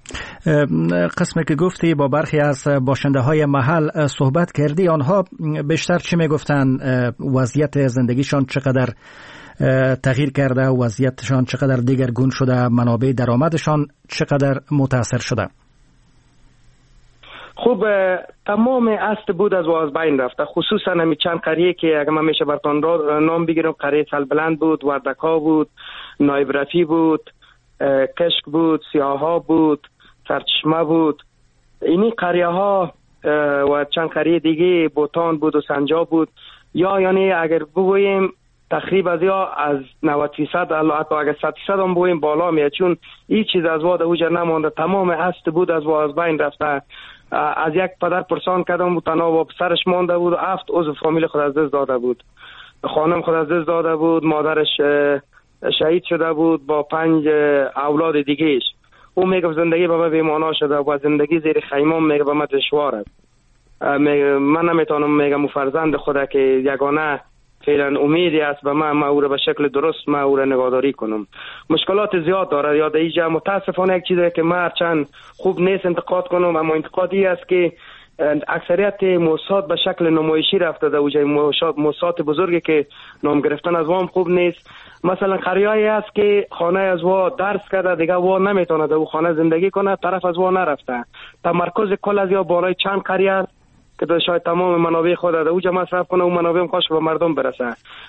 قسمی که گفتی با برخی از باشنده های محل صحبت کردی، آنها بیشتر چی میگفتن؟ وضعیت زندگیشان چقدر تغییر کرده، وضعیتشان چقدر دیگرگون شده، منابع درآمدشان چقدر متاثر شده؟ خوب تمام اصل بود از بین رفته، خصوصا همی چند قریه که اگر من میشه براتون نام بگیرم، قریه سلبلند بود، وردکا بود، نایب رفیع بود، کشک بود، سیاها بود، سرچشمه بود. اینی قریه ها و چند قریه دیگه بوتان بود و سنجاب بود. یا یعنی اگر بگوییم تقریبا از 90% حتی اگر 100% هم بگوییم بالا میاد، چون هیچ چیز از واد اوجا نمانده، تمام هست بود از واد از بین رفته. از یک پدر پرسان کردم و تنها با پسرش مانده بود و 7 عضو فامیل خود از دست داده بود. خانم خود از دست داده بود، مادرش شهید شده بود با 5 اولاد دیگهش. او میگه زندگی به من بی‌معنا شده و زندگی زیر خیمه میگه به من دشوار است. من نمیتونم میگم فرزند خدا که یگانه فعلا امیدی است به من او را به شکل درست من او را نگهداری کنم. مشکلات زیاد داره. یاد اینجا متاسفانه یک چیزی که من چند خوب نیست انتقاد کنم، اما انتقادی است که اکثریت موساد به شکل نمایشی رفته در اوجه موساد بزرگی که نام گرفتن از وام خوب نیست. مثلا قریایی است که خانه از وا درس کرده دیگه وا نمیتونه در او خانه زندگی کنه، طرف از وا نرفته. تمرکز کل از یا بالای چند قریه است که شاید تمام منابع خود در اوجه مصرف کنه و منابع هم کاش به مردم برسه.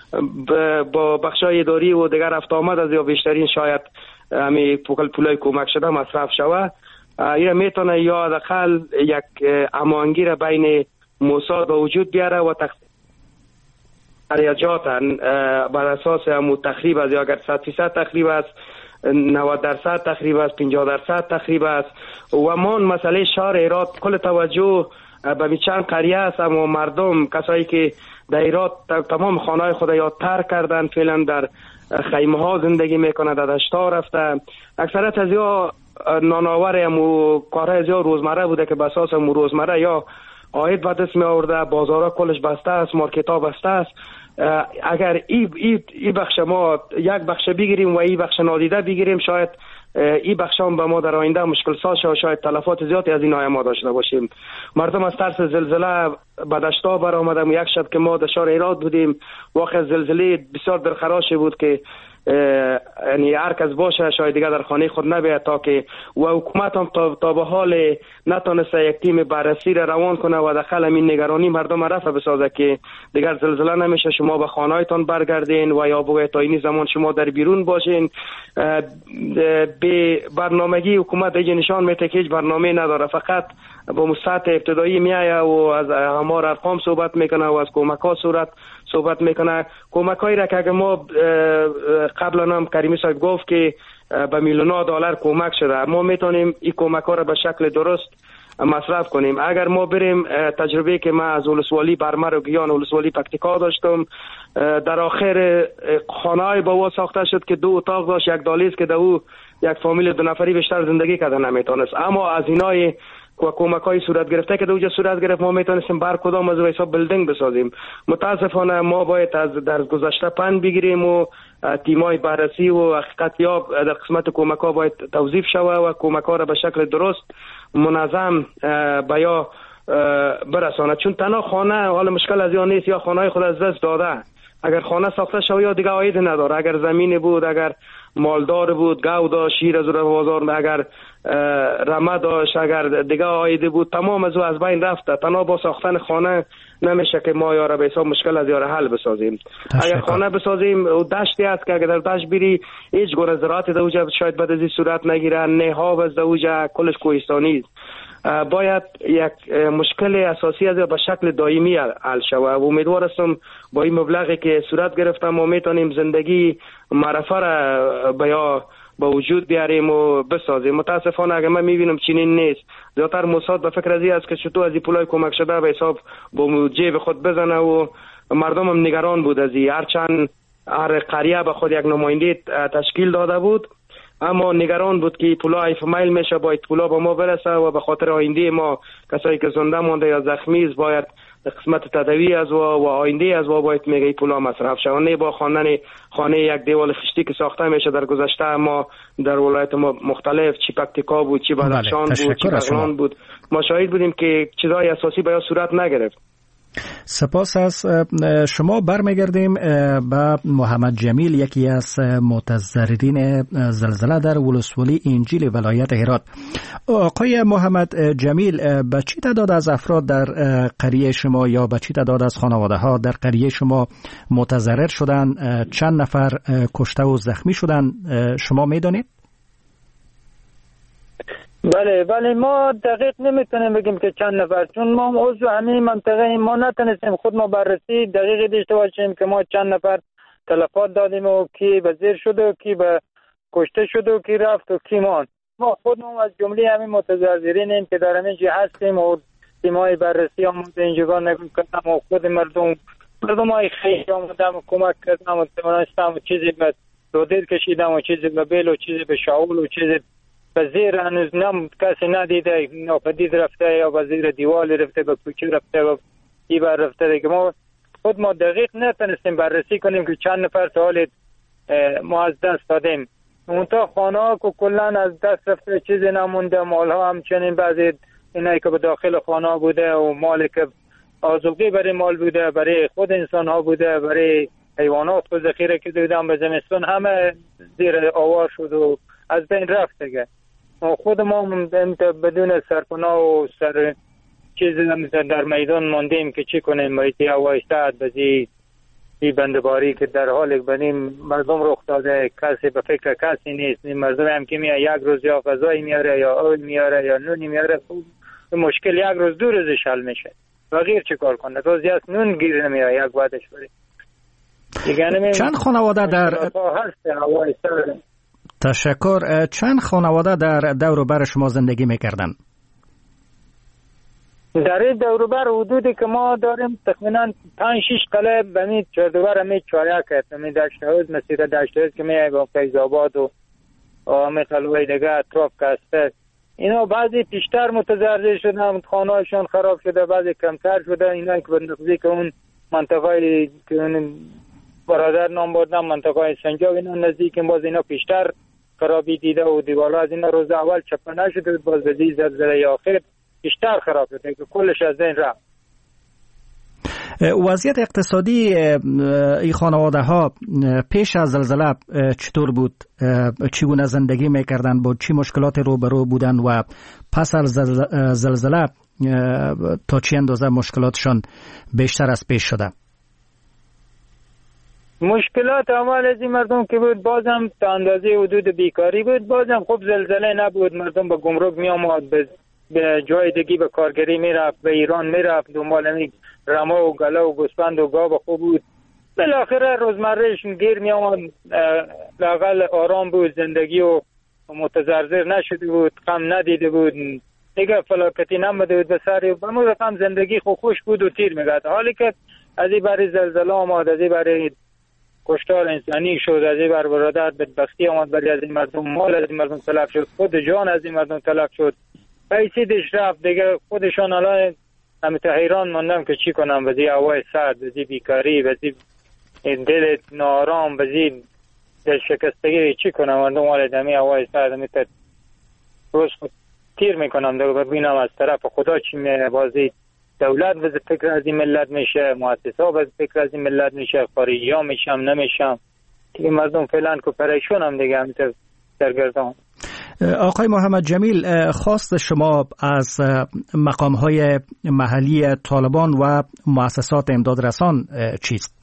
با بخشای اداری و دیگر رفت آمد از یا بیشترین شاید همی پولای کمک شده مصرف شوه. یا میتونه یا حداقل یک هماهنگی بین موساد به وجود بیاره و خریجات بر اساس همون تخریب است، یا اگر 100% تخریب است، 90% تخریب است، 50% تخریب است. و من مسئله شهر هرات کل توجه به چند قریه است، اما مردم کسایی که در هرات تمام خانه‌های خود یا ترک کردن، فعلا در خیمه ها زندگی میکنه، در دشتا رفته. اکثرت از یا ناناور و کارهای از یا روزمره بوده که به اساس روزمره یا عاید به دست می آورده. بازارها کلش بسته است، مارکت ها بسته است. اگر ای بخش ما یک بخش بگیریم و ای بخش نادیده بگیریم، شاید ای بخش هم به ما در آینده مشکل ساز شد، شاید تلفات زیادی از این های ما داشته باشیم. مردم از ترس زلزله به دشتا برآمدن. یک شب که ما در شهر هرات بودیم، واقع زلزله بسیار درخراشی بود که یعنی هر کس باشه شاید دیگه در خانه خود نبیاد، تا که و حکومت هم تا به حال نتونسته یک تیم بررسی را روان کنه و داخل این نگرانی مردم رفع بسازه که دیگر زلزله نمیشه، شما به خانه‌هایتان برگردین و یا بگوید تا این زمان شما در بیرون باشین. به برنامگی حکومت دیگه نشان میده که هیچ برنامه نداره، فقط با سطح ابتدایی میایه و از آمار ارقام صحبت میکنه و از کمک‌ها صحبت میکنه. کمک‌هایی را که اگر ما قبلا هم کریمی صاحب گفت که به میلیون‌ها دلار کمک شده، ما میتونیم این کمک‌ها را به شکل درست مصرف کنیم. اگر ما بریم تجربه که من از ولسوالی برمر و گیان ولسوالی پکتیکا داشتم، در آخر خانه‌ای با وا ساخته شد که 2 اتاق داشت، یک دالیز که در او یک فامیل 2 نفری بیشتر زندگی کرده نمیتونست. اما از اینای و کمک‌های صورت گرفته که دوجا صورت گرفت، ما میتونستیم بر کدام از حساب بلدینگ بسازیم. متاسفانه ما باید از در گذشته پند بگیریم و تیمای بررسی و حقیقت یاب در قسمت کمک‌ها باید توظیف شوه و کمک‌ها را به شکل درست منظم به یا برسانه. چون تنها خانه حال مشکل از یا نیست، یا خانه‌های خود از دست داده. اگر خانه ساخته شوه یا دیگه عاید نداره، اگر زمین بود، اگر مالدار بود، گاو داشت، شیر از بازار، اگر رمه داشت، اگر دیگه عاید بود، تمام از بین رفته. تنها با ساختن خانه نمیشه که ما یاره به حساب مشکل از یاره حل بسازیم. اگر خانه بسازیم و دشتی است که اگر در دشت بری هیچ گونه زراعت در اوجه شاید بعد از این صورت نگیره، نهاب از در اوجه کلش کوهستانی است. باید یک مشکل اساسی از به شکل دائمی حل شود و امیدوار هستم با این مبلغی که صورت گرفتم ما میتونیم زندگی معرفه را به وجود بیاریم و بسازیم. متاسفانه اگر من میبینم چنین نیست، زیادتر موساد به فکر ازی است که چطور از این پولای کمک شده به حساب با جیب خود بزنه و مردم هم نگران بود از این. هرچند هر قریه به خود یک نماینده تشکیل داده بود، اما نگران بود که پولا ایفمیل میشه، باید پولا به ما برسه و به خاطر آینده ما کسایی که زنده مانده یا زخمی است باید قسمت تداوی از و آینده از باید میگه پولا مصرف شود، نه با خانه یک دیوال خشتی که ساخته میشه. در گذشته ما در ولایت ما مختلف چی پکتیکا بود، چی بدخشان بود، چی بغلان بود، ما شاهد بودیم که چیزای اساسی به صورت نگرفت. سپاس از شما. برمیگردیم به محمد جمیل، یکی از متضررین زلزله در ولسوالی انجیل ولایت هرات. آقای محمد جمیل، به چی تعداد از افراد در قریه شما یا به چی تعداد از خانواده ها در قریه شما متضرر شدن؟ چند نفر کشته و زخمی شدن شما میدانید؟ بله ما دقیق نمیتونیم بگیم که چند نفر، چون ما عضو همین منطقه ما نتونستیم خود ما بررسی دقیق داشته باشیم که ما چند نفر تلفات دادیم و کی به زیر شد و کی به کشته شد و کی رفت و کی ماند. ما خودمون از جمله همین متضررینیم که در همین جهت هستیم و تیمای بررسی آمده اینجا نگاه کردم و خود مردم های خیلی آمدم و کمک کردم و توانستم و چیزی به دودیر کشیدم و چیزی به بیل و چیزی به شاول و چیزی به زیر هنوز کسی ندیده، ناپدید رفته یا به زیر دیوالی رفته، به کوچه رفته و دیبر رفته دیگه. ما دقیق نتونستیم بررسی کنیم که چند نفر تا حال ما از دست دادیم. اونتا خانه ها که کلن از دست رفته، چیزی نمونده، مال ها همچنین بعضی اینایی که به داخل خانه ها بوده و مالی که آذوقی برای مال بوده، برای خود انسان ها بوده، برای حیوانات و ذخیره که دیدن به زمستون همه زیر آوار شد و از بین رفت دیگه. خود ما بدون سرپناه و سر چیزی در میدان ماندیم که چی کنیم. بایدی وایستاد بزی بی بندباری که در حال بدیم مردم رخ داده، کسی به فکر کسی نیست. مردم هم که میاد یک روز یا غذایی میاره یا آب میاره یا نونی میاره، مشکل یک روز دو روزش حل میشه. بغیر چه کار کنه؟ روزی از نون گیر نمیاد یک بعدش بری. چند خانواده در تشکر. چند خانواده در دور و بر شما زندگی میکردن؟ در این دور و بر حدودی که ما داریم تقریبا 5-6 قلعه بمی چردوبر همی چاریا کرد. همی دشتهوز مسیر دشتهوز که میای با فیضاباد و همه قلعه دیگه اطراف کسته، اینا بعضی پیشتر متضرر شدن، خانه هایشان خراب شده، بعضی کمتر شده. اینا که به نقضی که اون منطقه که اون برادر نام بردن منطقه سنجاب، اینا نزدیک باز اینا پیشتر خرابی دیده و دیوالا از اینا روز اول چپه نشده، باز به زلزله آخر بیشتر خراب شده که کلش از این رفت. وضعیت اقتصادی این خانواده ها پیش از زلزله چطور بود؟ چگونه زندگی میکردن؟ با چی مشکلات روبرو بودن و پس از زلزله تا چی اندازه مشکلاتشان بیشتر از پیش شده؟ مشکلات اول از این مردم که بود بازم تا اندازه حدود بیکاری بود. بازم خوب زلزله نبود، مردم به گمرک می آمد، به جای دیگه به کارگری می رفت، به ایران می رفت، دنبال رما و گله و گوسفند و گاو خوب بود. بالاخره روزمرهشون گیر می آمد، لااقل آرام بود زندگی و متضرر نشده بود، غم ندیده بود، دیگه فلاکتی نمده بود به سر و به رقم زندگی خوش بود و تیر میگرد. حالی که از این برای زلزله آمد، از این برای کشتار انسانی شد، از این بر برادر بدبختی آمد، برای از این مردم مال از این مردم تلف شد، خود جان از این مردم تلف شد، پیسیدش رفت دیگه. خودشان الان همیته حیران ماندم که چی کنم، بزی هوای سرد، بزی بیکاری، بزی دل نارام، بزی دل شکستگی، چی کنم؟ مردم مال دمی هوای سرد همیته روز خود تیر میکنم دیگه. ببینم از طرف خدا چی میره، بازی دولت به فکر از این ملت میشه، مؤسسا به فکر از این ملت میشه، خارجی ها میشم نمیشم دیگه. مردم فعلا که پریشونم دیگه، همیته سرگردان. آقای محمد جمیل، خواست شما از مقام‌های محلی طالبان و مؤسسات امداد رسان چیست؟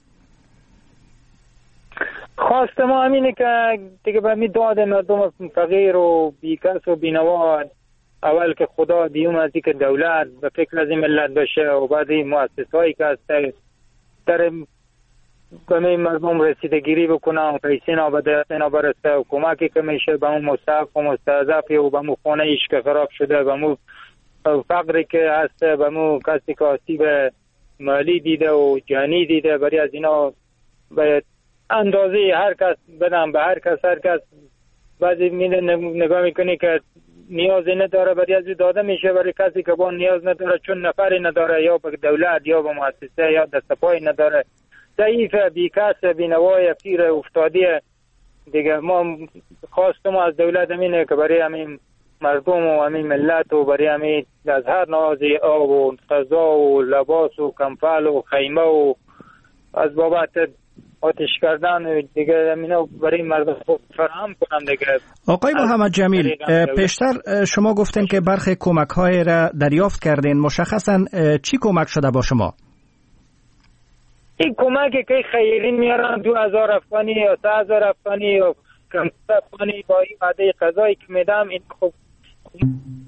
خواست ما همینه که دیگه به می داد مردم فقیر و بیکس و بینوا اول که خدا دیوم از که دولت به فکر از این ملت بشه و بعد این مؤسسهایی که هسته در به مردم رسیدگیری بکنن، پیسینا به دستینا برسته و کمکی که میشه به اون مستحق و مستضعفی و به اون خانه ایش که خراب شده، به اون فقری که هسته، به اون کسی که آسیب مالی دیده و جانی دیده، برای از اینا به اندازه هر کس بدن، به هر کس بعضی نگاه میکنی که نیازی نداره برای از داده میشه، برای کسی که با نیاز نداره چون نفری نداره یا به دولت یا به مؤسسه یا دستپایی نداره، ضعیف، بیکس، بینوای، پیر افتادی دیگه. ما خواستم از دولت همینه که برای همین مردم و همین ملت و برای همین از هر نوعی آب و غذا و لباس و کمفل و خیمه و از بابت آتش کردن دیگه همینو برای مردم فراهم کنم دیگه. آقای محمد جمیل، پیشتر شما گفتین که برخی کمک‌های را دریافت کردین، مشخصاً چی کمک شده با شما؟ این کمکی که خیلی میارن 2000 افغانی یا 3000 افغانی یا 500 افغانی با این وعده غذایی که میدم، این خب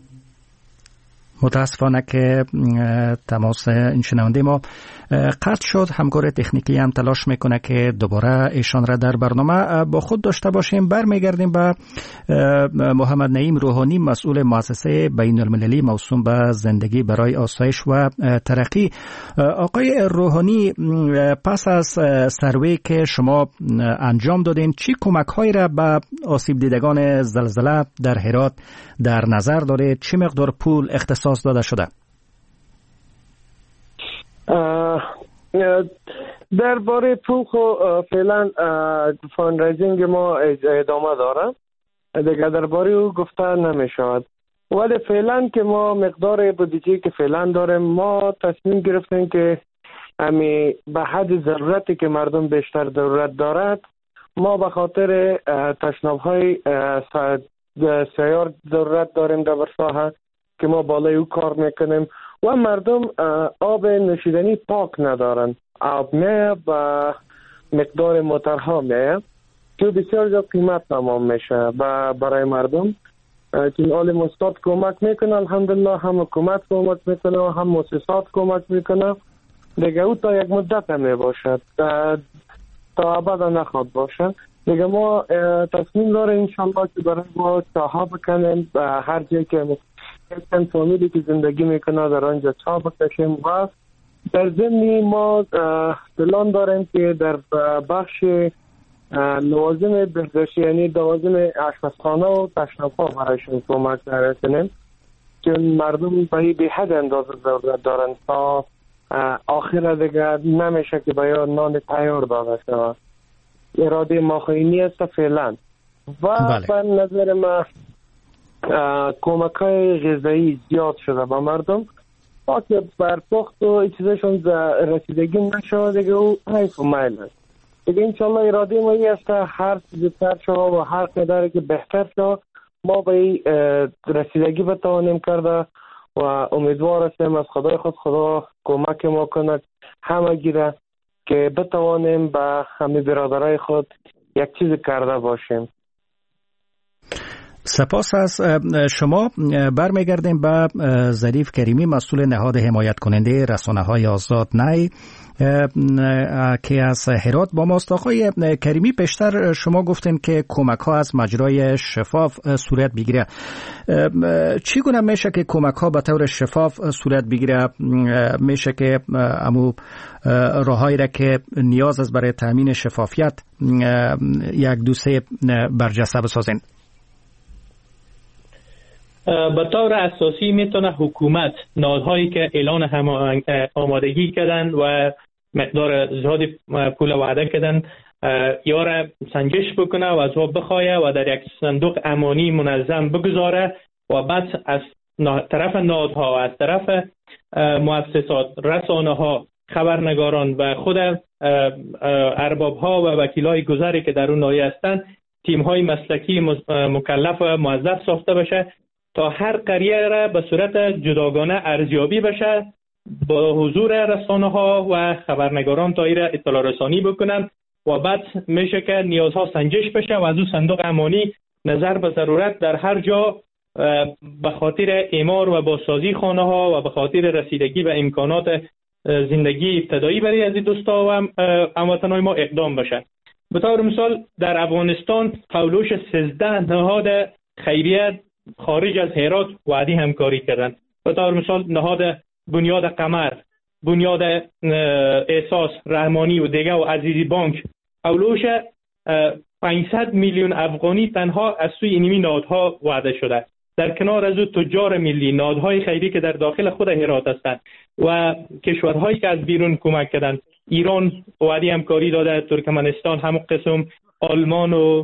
متاسفانه که تماس این شنونده ما قطع شد. همکار تکنیکی هم تلاش میکنه که دوباره ایشان را در برنامه با خود داشته باشیم. برمیگردیم به محمد نعیم روحانی، مسئول مؤسسه بین المللی موسوم به زندگی برای آسایش و ترقی. آقای روحانی، پس از سروی که شما انجام دادین، چی کمک هایی را به آسیب دیدگان زلزله در هرات در نظر داره؟ چی مقدار پول اختصاص داده شده؟ درباره پول فعلا فاندریزینگ ما ادامه داره، دیگه درباره او گفته نمی شود. ولی فعلا که ما مقدار بودجه که فعلا داریم، ما تصمیم گرفتیم که به حد ضرورتی که مردم بیشتر ضرورت دارد، ما به خاطر تشناب‌های سیار ضرورت داریم در ساحه که ما بالای او کار میکنیم و مردم آب نوشیدنی پاک ندارن. آب میه و مقدار موترها میه که بسیار زیاد قیمت تمام میشه برای مردم. که آل مستاد کمک میکنه، الحمدلله هم حکومت کمک میکنه و هم مؤسسات کمک میکنه. دیگه او تا یک مدت هم میباشد، تا ابدا نخواد باشه. دیگه ما تصمیم داریم انشالله که برای ما چاها بکنیم، هر جایی که این فامیلی که زندگی میکنه در آنجا چاه بکشیم و در ضمن ما پلان داریم که در بخش لوازم بهداشتی، یعنی لوازم آشپزخانه و تشناب‌ها برایشون کمک کنیم که مردم به حد اندازه ضرورت دارن تا آخر دیگه نمیشه که باید نان تیار داده شود. اراده ما خیلی است فعلا و به نظر ما کمک های غذایی زیاد شده به مردم، تا که برپخت و چیزشون رسیدگی نشود دیگه او حیف و میل است. دیگه انشالله اراده ما این است هر زودتر شود و هر قدری که بهتر شود ما به رسیدگی بتوانیم کرده و امیدوار هستیم از خدای خدا کمک ما کند همه گیره که بتوانیم به همه برادرای خود یک چیز کرده باشیم. سپاس از شما. برمیگردیم به ظریف کریمی، مسئول نهاد حمایت کننده رسانه‌های آزاد نی که از هرات با ماست. آقای کریمی، پیشتر شما گفتین که کمک ها از مجرای شفاف صورت بگیره. چگونه میشه که کمک ها به طور شفاف صورت بگیره؟ میشه که امو راهایی را که نیاز است برای تامین شفافیت یک دو سه برجسته بسازین؟ به طور اساسی میتونه حکومت نهادهایی که اعلان آمادگی کردن و مقدار زیادی پول وعده کردن یا را سنجش بکنه و از ها بخواه و در یک صندوق امانی منظم بگذاره و بعد از طرف نهادها و از طرف مؤسسات، رسانه ها، خبرنگاران و خود ارباب ها و وکیل های گذری که در اون ناحیه هستند، تیم های مسلکی مکلف و موظف ساخته بشه تا هر قریه را به صورت جداگانه ارزیابی بشه، با حضور رسانه ها و خبرنگاران تا ایره اطلاع رسانی بکنن و بعد میشه که نیازها سنجش بشه و از اون صندوق امانی نظر به ضرورت در هر جا به خاطر اعمار و بازسازی خانه ها و به خاطر رسیدگی به امکانات زندگی ابتدایی برای از دوستا و هموطنان ما اقدام بشه. به طور مثال در افغانستان حولوش 13 نهاد خیریه خارج از هرات وعده همکاری کردن. به طور مثال نهاد بنیاد قمر، بنیاد احساس رحمانی و دیگه و عزیزی بانک حولوش 500 میلیون افغانی تنها از سوی اینمی نهادها وعده شده. در کنار از او تجار ملی، نهادهای خیری که در داخل خود هرات هستند و کشورهایی که از بیرون کمک کردند، ایران وعده همکاری داده، ترکمنستان هم قسم، آلمان و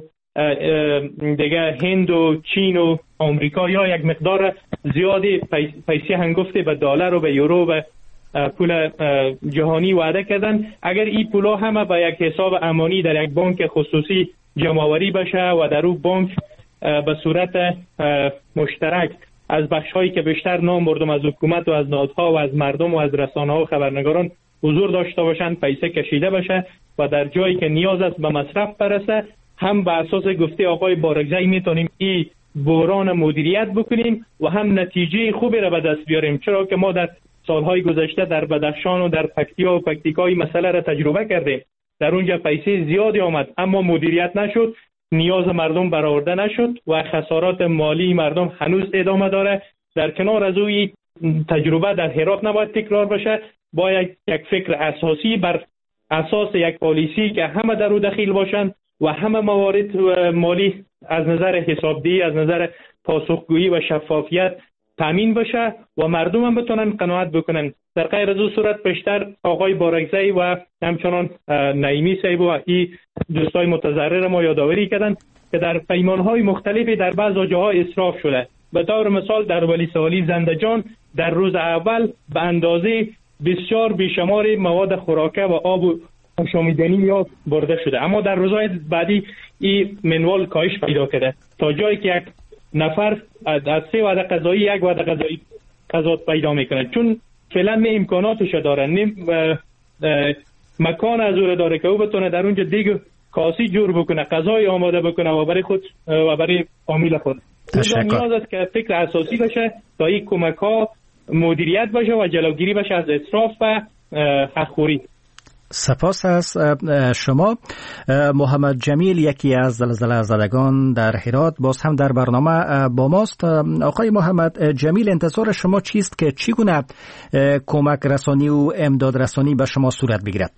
دیگه هند و چین و آمریکا یا یک مقدار زیادی پیسه هنگفته به دلار و به یورو و پول جهانی وعده کردن. اگر این پولا همه به یک حساب امانی در یک بانک خصوصی جمع‌آوری بشه و در اون بانک به صورت مشترک از بخش‌هایی که بیشتر نام بردم از حکومت و از نهادها و از مردم و از رسانه‌ها و خبرنگاران حضور داشته باشند، پیسه کشیده بشه و در جایی که نیاز است به مصرف برسه، هم به اساس گفته آقای بارگزئی میتونیم این بحران مدیریت بکنیم و هم نتیجه خوبی را به دست بیاریم، چرا که ما در سالهای گذشته در بدخشان و در پکتیا و پکتیکای مسئله را تجربه کردیم. در اونجا پیسه زیادی آمد اما مدیریت نشد، نیاز مردم برآورده نشد و خسارات مالی مردم هنوز ادامه داره. در کنار از اوی تجربه در هرات نباید تکرار بشه، باید یک فکر اساسی بر اساس یک پالیسی که همه در او دخیل باشند و همه موارد مالی از نظر حسابدهی، از نظر پاسخگویی و شفافیت تامین بشه و مردم هم بتونن قناعت بکنن. در غیر از اون صورت بیشتر آقای بارکزئی و همچنان نعیمی صاحب و این دوستای متضرر ما یادآوری کردن که در پیمانهای مختلفی در بعض جاها اسراف شده. به طور مثال در ولی سوالی زندجان در روز اول به اندازه بسیار بیشمار مواد خوراکه و آب و آشامیدنی یا برده شده، اما در روزهای بعدی این منوال کاهش پیدا کرده تا جایی که یک نفر از 3 وعده غذایی 1 وعده غذایی غذا پیدا میکنه، چون فعلا نه امکاناتش داره نه مکان از او داره که او بتونه در اونجا دیگه کاسی جور بکنه، غذای آماده بکنه و برای خود و برای فامیل خود. نیاز است که فکر اساسی بشه تا این کمک ها مدیریت بشه و جلوگیری بشه از اسراف و حقخوری. سپاس از شما. محمد جمیل، یکی از زلزله زدگان در هرات، باز هم در برنامه با ماست. آقای محمد جمیل، انتظار شما چیست که چگونه کمک رسانی و امداد رسانی به شما صورت بگیرد؟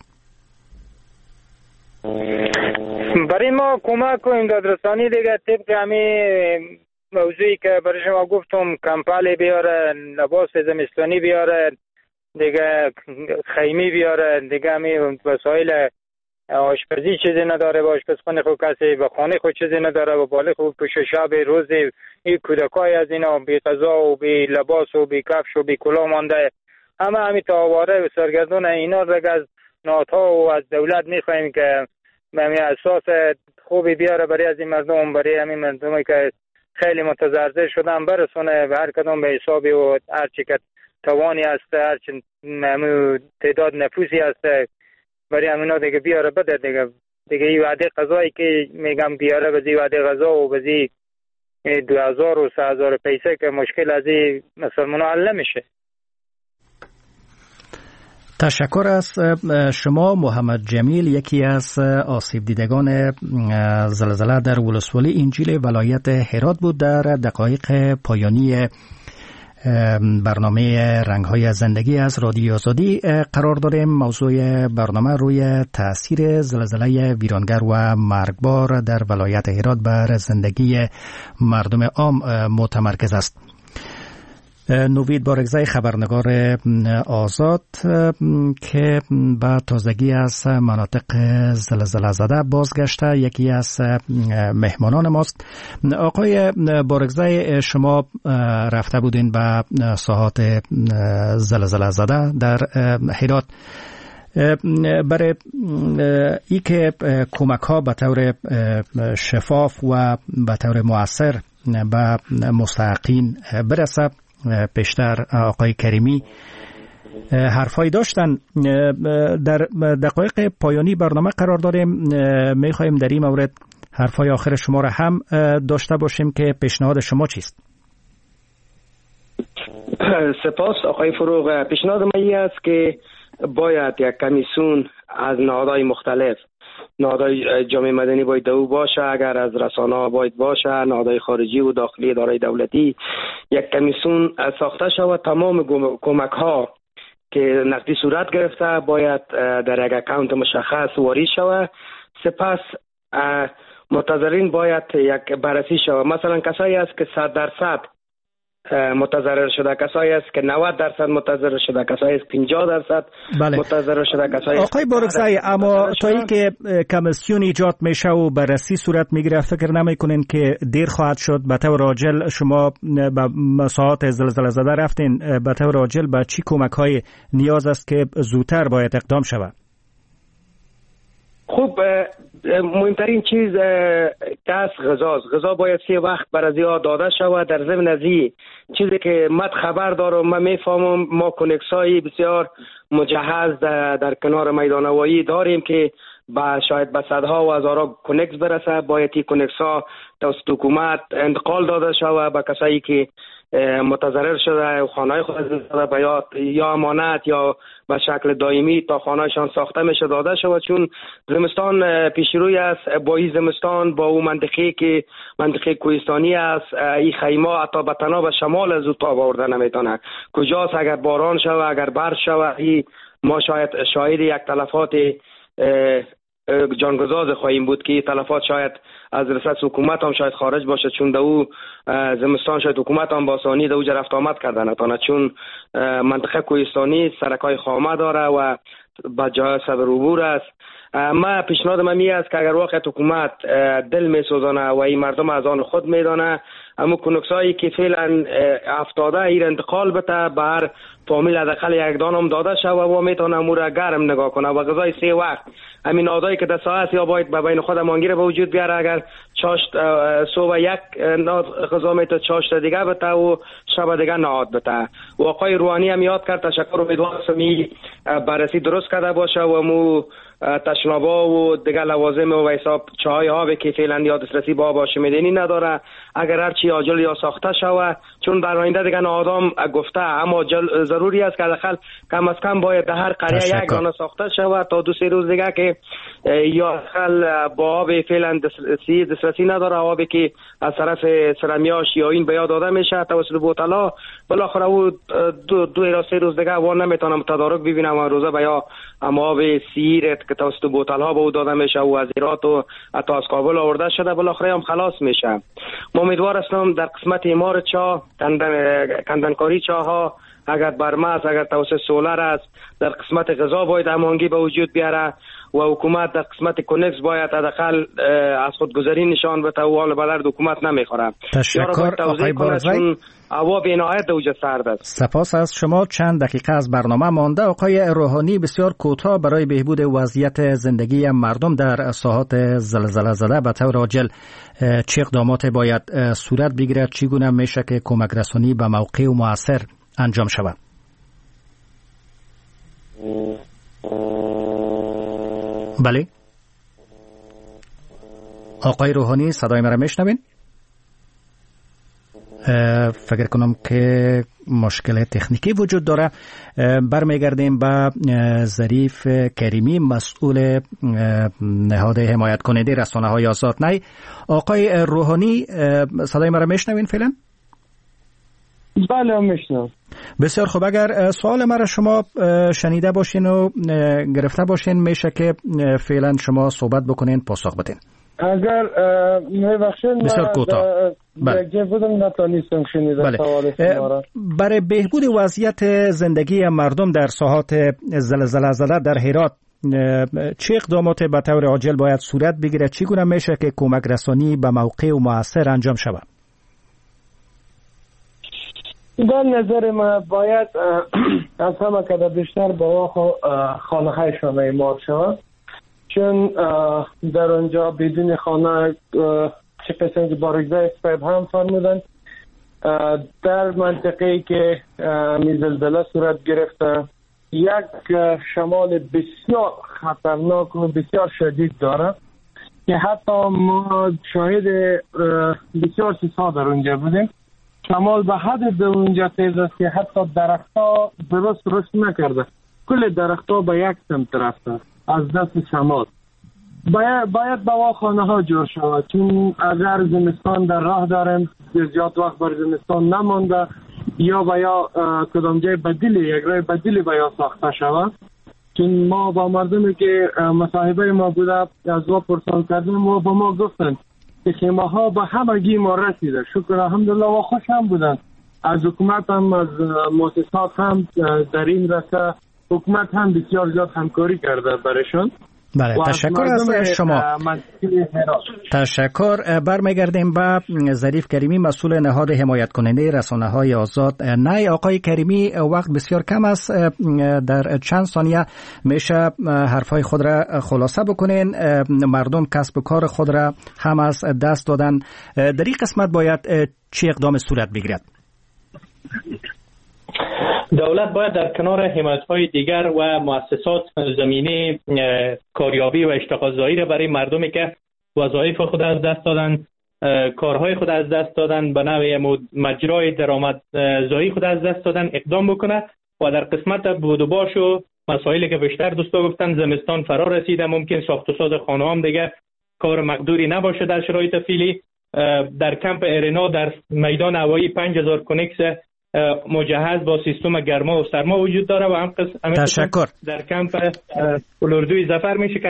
برای ما کمک و امداد رسانی دیگه طبق همین موضوعی که برای شما گفتم، کمپل بیاره، لباس زمستانی بیاره، دیگه خیمی بیاره، دیگه همین وسایل آشپزی چیزی نداره، با آشپزخانه خود کسی به خانه خود چیزی نداره، و بالغ خود پوش شب روز این کودکای از اینا بی غذا و بی لباس و بی کفش و بی کلاه مانده، همین تاواره و سرگردون اینا دیگه از نهادها و از دولت میخوایم که همین اساس خوبی بیاره برای از این مردم، برای همین مردمی که خیلی متضرر شدن برسونه و هر کدام به حسابی و هر چی که توانی هست، هر چی تعداد نفوسی هست برای همینا دیگه بیاره بده دیگه این وعده غذایی که میگم بیاره بزی وعده غذا و بزی 2000 و 3000 پیسه که مشکل از این مسلمان‌ها حل نمیشه. تشکر از شما محمد جمیل، یکی از آسیب دیدگان زلزله در ولسوالی انجیل ولایت هرات بود. در دقایق پایانی برنامه رنگ‌های زندگی از رادیو آزادی قرار داریم. موضوع برنامه روی تأثیر زلزله ویرانگر و مرگبار در ولایت هرات بر زندگی مردم عام متمرکز است. نوید بارکزئی، خبرنگار آزاد که به تازگی از مناطق زلزله زده بازگشته، یکی از مهمانان ماست. آقای بارکزئی، شما رفته بودین به ساحات زلزله زده در هرات. برای ای که کمک ها به طور شفاف و به طور مؤثر به مستحقین برسه، پیشتر آقای کریمی حرفایی داشتن. در دقایق پایانی برنامه قرار داریم، میخواییم در این مورد حرفای آخر شما را هم داشته باشیم که پیشنهاد شما چیست؟ سپاس آقای فروغ. پیشنهاد من این است که باید یک کمیسیون از نهادهای مختلف، نهادهای جامعه مدنی باید دو باشه، اگر از رسانه‌ها باید باشه، نهادهای خارجی و داخلی اداره دولتی، یک کمیسیون ساخته شود. تمام کمک ها که نقدی صورت گرفته باید در یک اکانت مشخص واریز شود. سپس متضررین باید یک بررسی شود. مثلا کسایی است که 100% متضرر شده، کسایی است که 90% متضرر شده، کسایی است 50% متضرر شده، کسایی است. آقای بارکزئی، اما تا اینکه کمیسیون ایجاد میشه و بررسی صورت میگیره، فکر نمیکنین که دیر خواهد شد؟ به طور عاجل شما به مساحات زلزله زده رفتین، به طور عاجل به چی کمک های نیاز است که زودتر باید اقدام شود؟ خب مهمترین چیز که غذا باید 3 وقت برای داده شود. در ضمن از این چیزی که من خبر دارم، من میفهمم، ما کنکسایی بسیار مجهز در کنار میدان هوایی داریم که شاید به صدها و هزارها کنکس برسه. باید این کنکس ها توسط حکومت انتقال داده شود به کسایی که متضرر شده و خانه‌های خود به یا امانت یا به شکل دائمی تا خانه‌شان ساخته میشه داده شود، چون زمستان پیش روی است. با این زمستان با اون منطقه کوهستانی است، این خیمه حتی به تنها به شمال از او تاب آورده نمیتونه. کجاست اگر باران شود، اگر برف شود، ما شاید یک تلفات جانگزاز خواهیم بود که تلفات شاید از رسالت حکومت هم شاید خارج باشه، چون دو زمستان شاید حکومت هم با آسانی دو رفت آمد کرده نتانه، چون منطقه کوهستانی سرکای خامه داره و با جای صبر عبور است. ما پیشنهاد من می است که اگر واقعا حکومت دل می سوزانه و این مردم از آن خود می دانه، اما کنکسایی که فعلا افتاده ایر انتقال بده به هر فامیل حداقل یک دانم داده شود و میتونه امور گرم نگاه کنه و غذای 3 وقت همین نادایی که در ساعت یا باید به بین خود مانگیره به وجود بیاره. اگر چاشت صبح یک ناد غذا میتونه چاشت دیگه بده و شب دیگه نهاد بده. و آقای روحانی هم یاد کرد، تشکر، امیدوارم بررسی درست کرده باشه و مو تشنابا و دیگه لوازم و حساب چای آبی که فعلا یا دسترسی با آب شمیدنی نداره، اگر هر چی عاجل یا ساخته شود، چون در آینده دیگه آدم گفته، اما ضروری است که حداقل کم از کم باید در هر قریه یک دانه ساخته شود تا 2-3 روز دیگه که یا حداقل با آب فعلا دسترسی نداره، آبی که از طرف سرمیاش یا این به یاد داده میشه توسط بوتلا، بالاخره او 2-3 روز دیگه وان نمیتونم تدارک ببینم و روزه بیا اما آب سیر که توسط بوتل‌ها به او داده میشه و از ایرات و حتی از کابل آورده شده بالاخره هم خلاص میشه. ما امیدوار هستم در قسمت امار چاه، کندنکاری چاه‌ها اگر برمز، اگر توسط سولر است، در قسمت غذا باید امانگی به وجود بیاره و حکومت در قسمت کنکس باید حداقل از خودگذری نشان بده و حال بلد حکومت نمیخوره. تشکر آقای بارزی. هوا بی‌نهایت اوج سرد است. سپاس از شما. چند دقیقه از برنامه مانده. آقای روحانی، بسیار کوتاه برای بهبود وضعیت زندگی مردم در ساحات زلزله زده به طور عاجل چه اقدامات باید صورت بگیرد؟ چگونه میشه که کمک رسانی به موقع و مؤثر انجام شود؟ بله آقای روحانی، صدای مرا میشنوین؟ فکر کنم که مشکل تکنیکی وجود داره. برمیگردیم به ظریف کریمی، مسئول نهاد حمایت کننده رسانه‌های آزاد. نه آقای روحانی، صدای مرا میشنوین فعلا؟ بله میشنوم. بسیار خوب. اگر سوال مرا شما شنیده باشین و گرفته باشین میشه که فعلا شما صحبت بکنین، پاسخ بدین. اگر میبخشین بسیار کوتاه. بله. بودم نتونستم شنیدم سوال شما را. برای بهبود وضعیت زندگی مردم در ساحات زلزله زده در هرات چه اقدامات به طور عاجل باید صورت بگیرد؟ چگونه میشه که کمک رسانی به موقع و مؤثر انجام شود؟ در نظر من باید از همه که بیشتر با خانه هایشان اعمار شود، چون در آنجا بدون خانه چه قسم که بارگزای اسپیب هم فرمودن در منطقه‌ای که زلزله صورت گرفته یک شمال بسیار خطرناک و بسیار شدید داره که حتی ما شاهد بسیار چیزها در اونجا بودیم. شمال به حد در اونجا تیز است که حتی درختها درست رشد نکرده، کل درختها به یک سمت رفته از دست شمال. باید با خانه ها جور شود، چون اگر زمستان در راه داریم زیاد وقت بر زمستان نمانده یا باید کدام جای بدیلی، یک راه بدیلی باید ساخته شود. چون ما با مردمی که مصاحبه ما بوده از ما پرسان کردیم و با ما گفتن که خیمه ها به همگی ما رسیده، شکر الحمدلله و خوش هم بودن. از حکومت هم از مؤسسات هم در این رسه حکومت هم بسیار زیاد همکاری کرده برشون. بله، تشکر از شما. تشکر. برمیگردیم به ظریف کریمی، مسئول نهاد حمایت کننده رسانه‌های آزاد. نه آقای کریمی، وقت بسیار کم است، در چند ثانیه میشه حرفای خود را خلاصه بکنین. مردم کسب و کار خود را هم از دست دادن، در این قسمت باید چه اقدام صورت بگیرد؟ دولت باید در کنار حمایت‌های دیگر و مؤسسات زمینه کاریابی و اشتغالزایی را برای مردمی که وظایف خود از دست دادن، کارهای خود از دست دادن، به نوع مجرای درآمدزایی خود از دست دادن اقدام بکنه و در قسمت بود و باش و مسائلی که بیشتر دوستا گفتن زمستان فرا رسیده، ممکن ساخت و ساز خانه هم دیگه کار مقدوری نباشه در شرایط فعلی. در کمپ ارینا در میدان هوایی 5000 کنکس مجهز با سیستم گرما و سرما وجود داره و هم تشکر. در کمپ الاردوی ظفر میشه که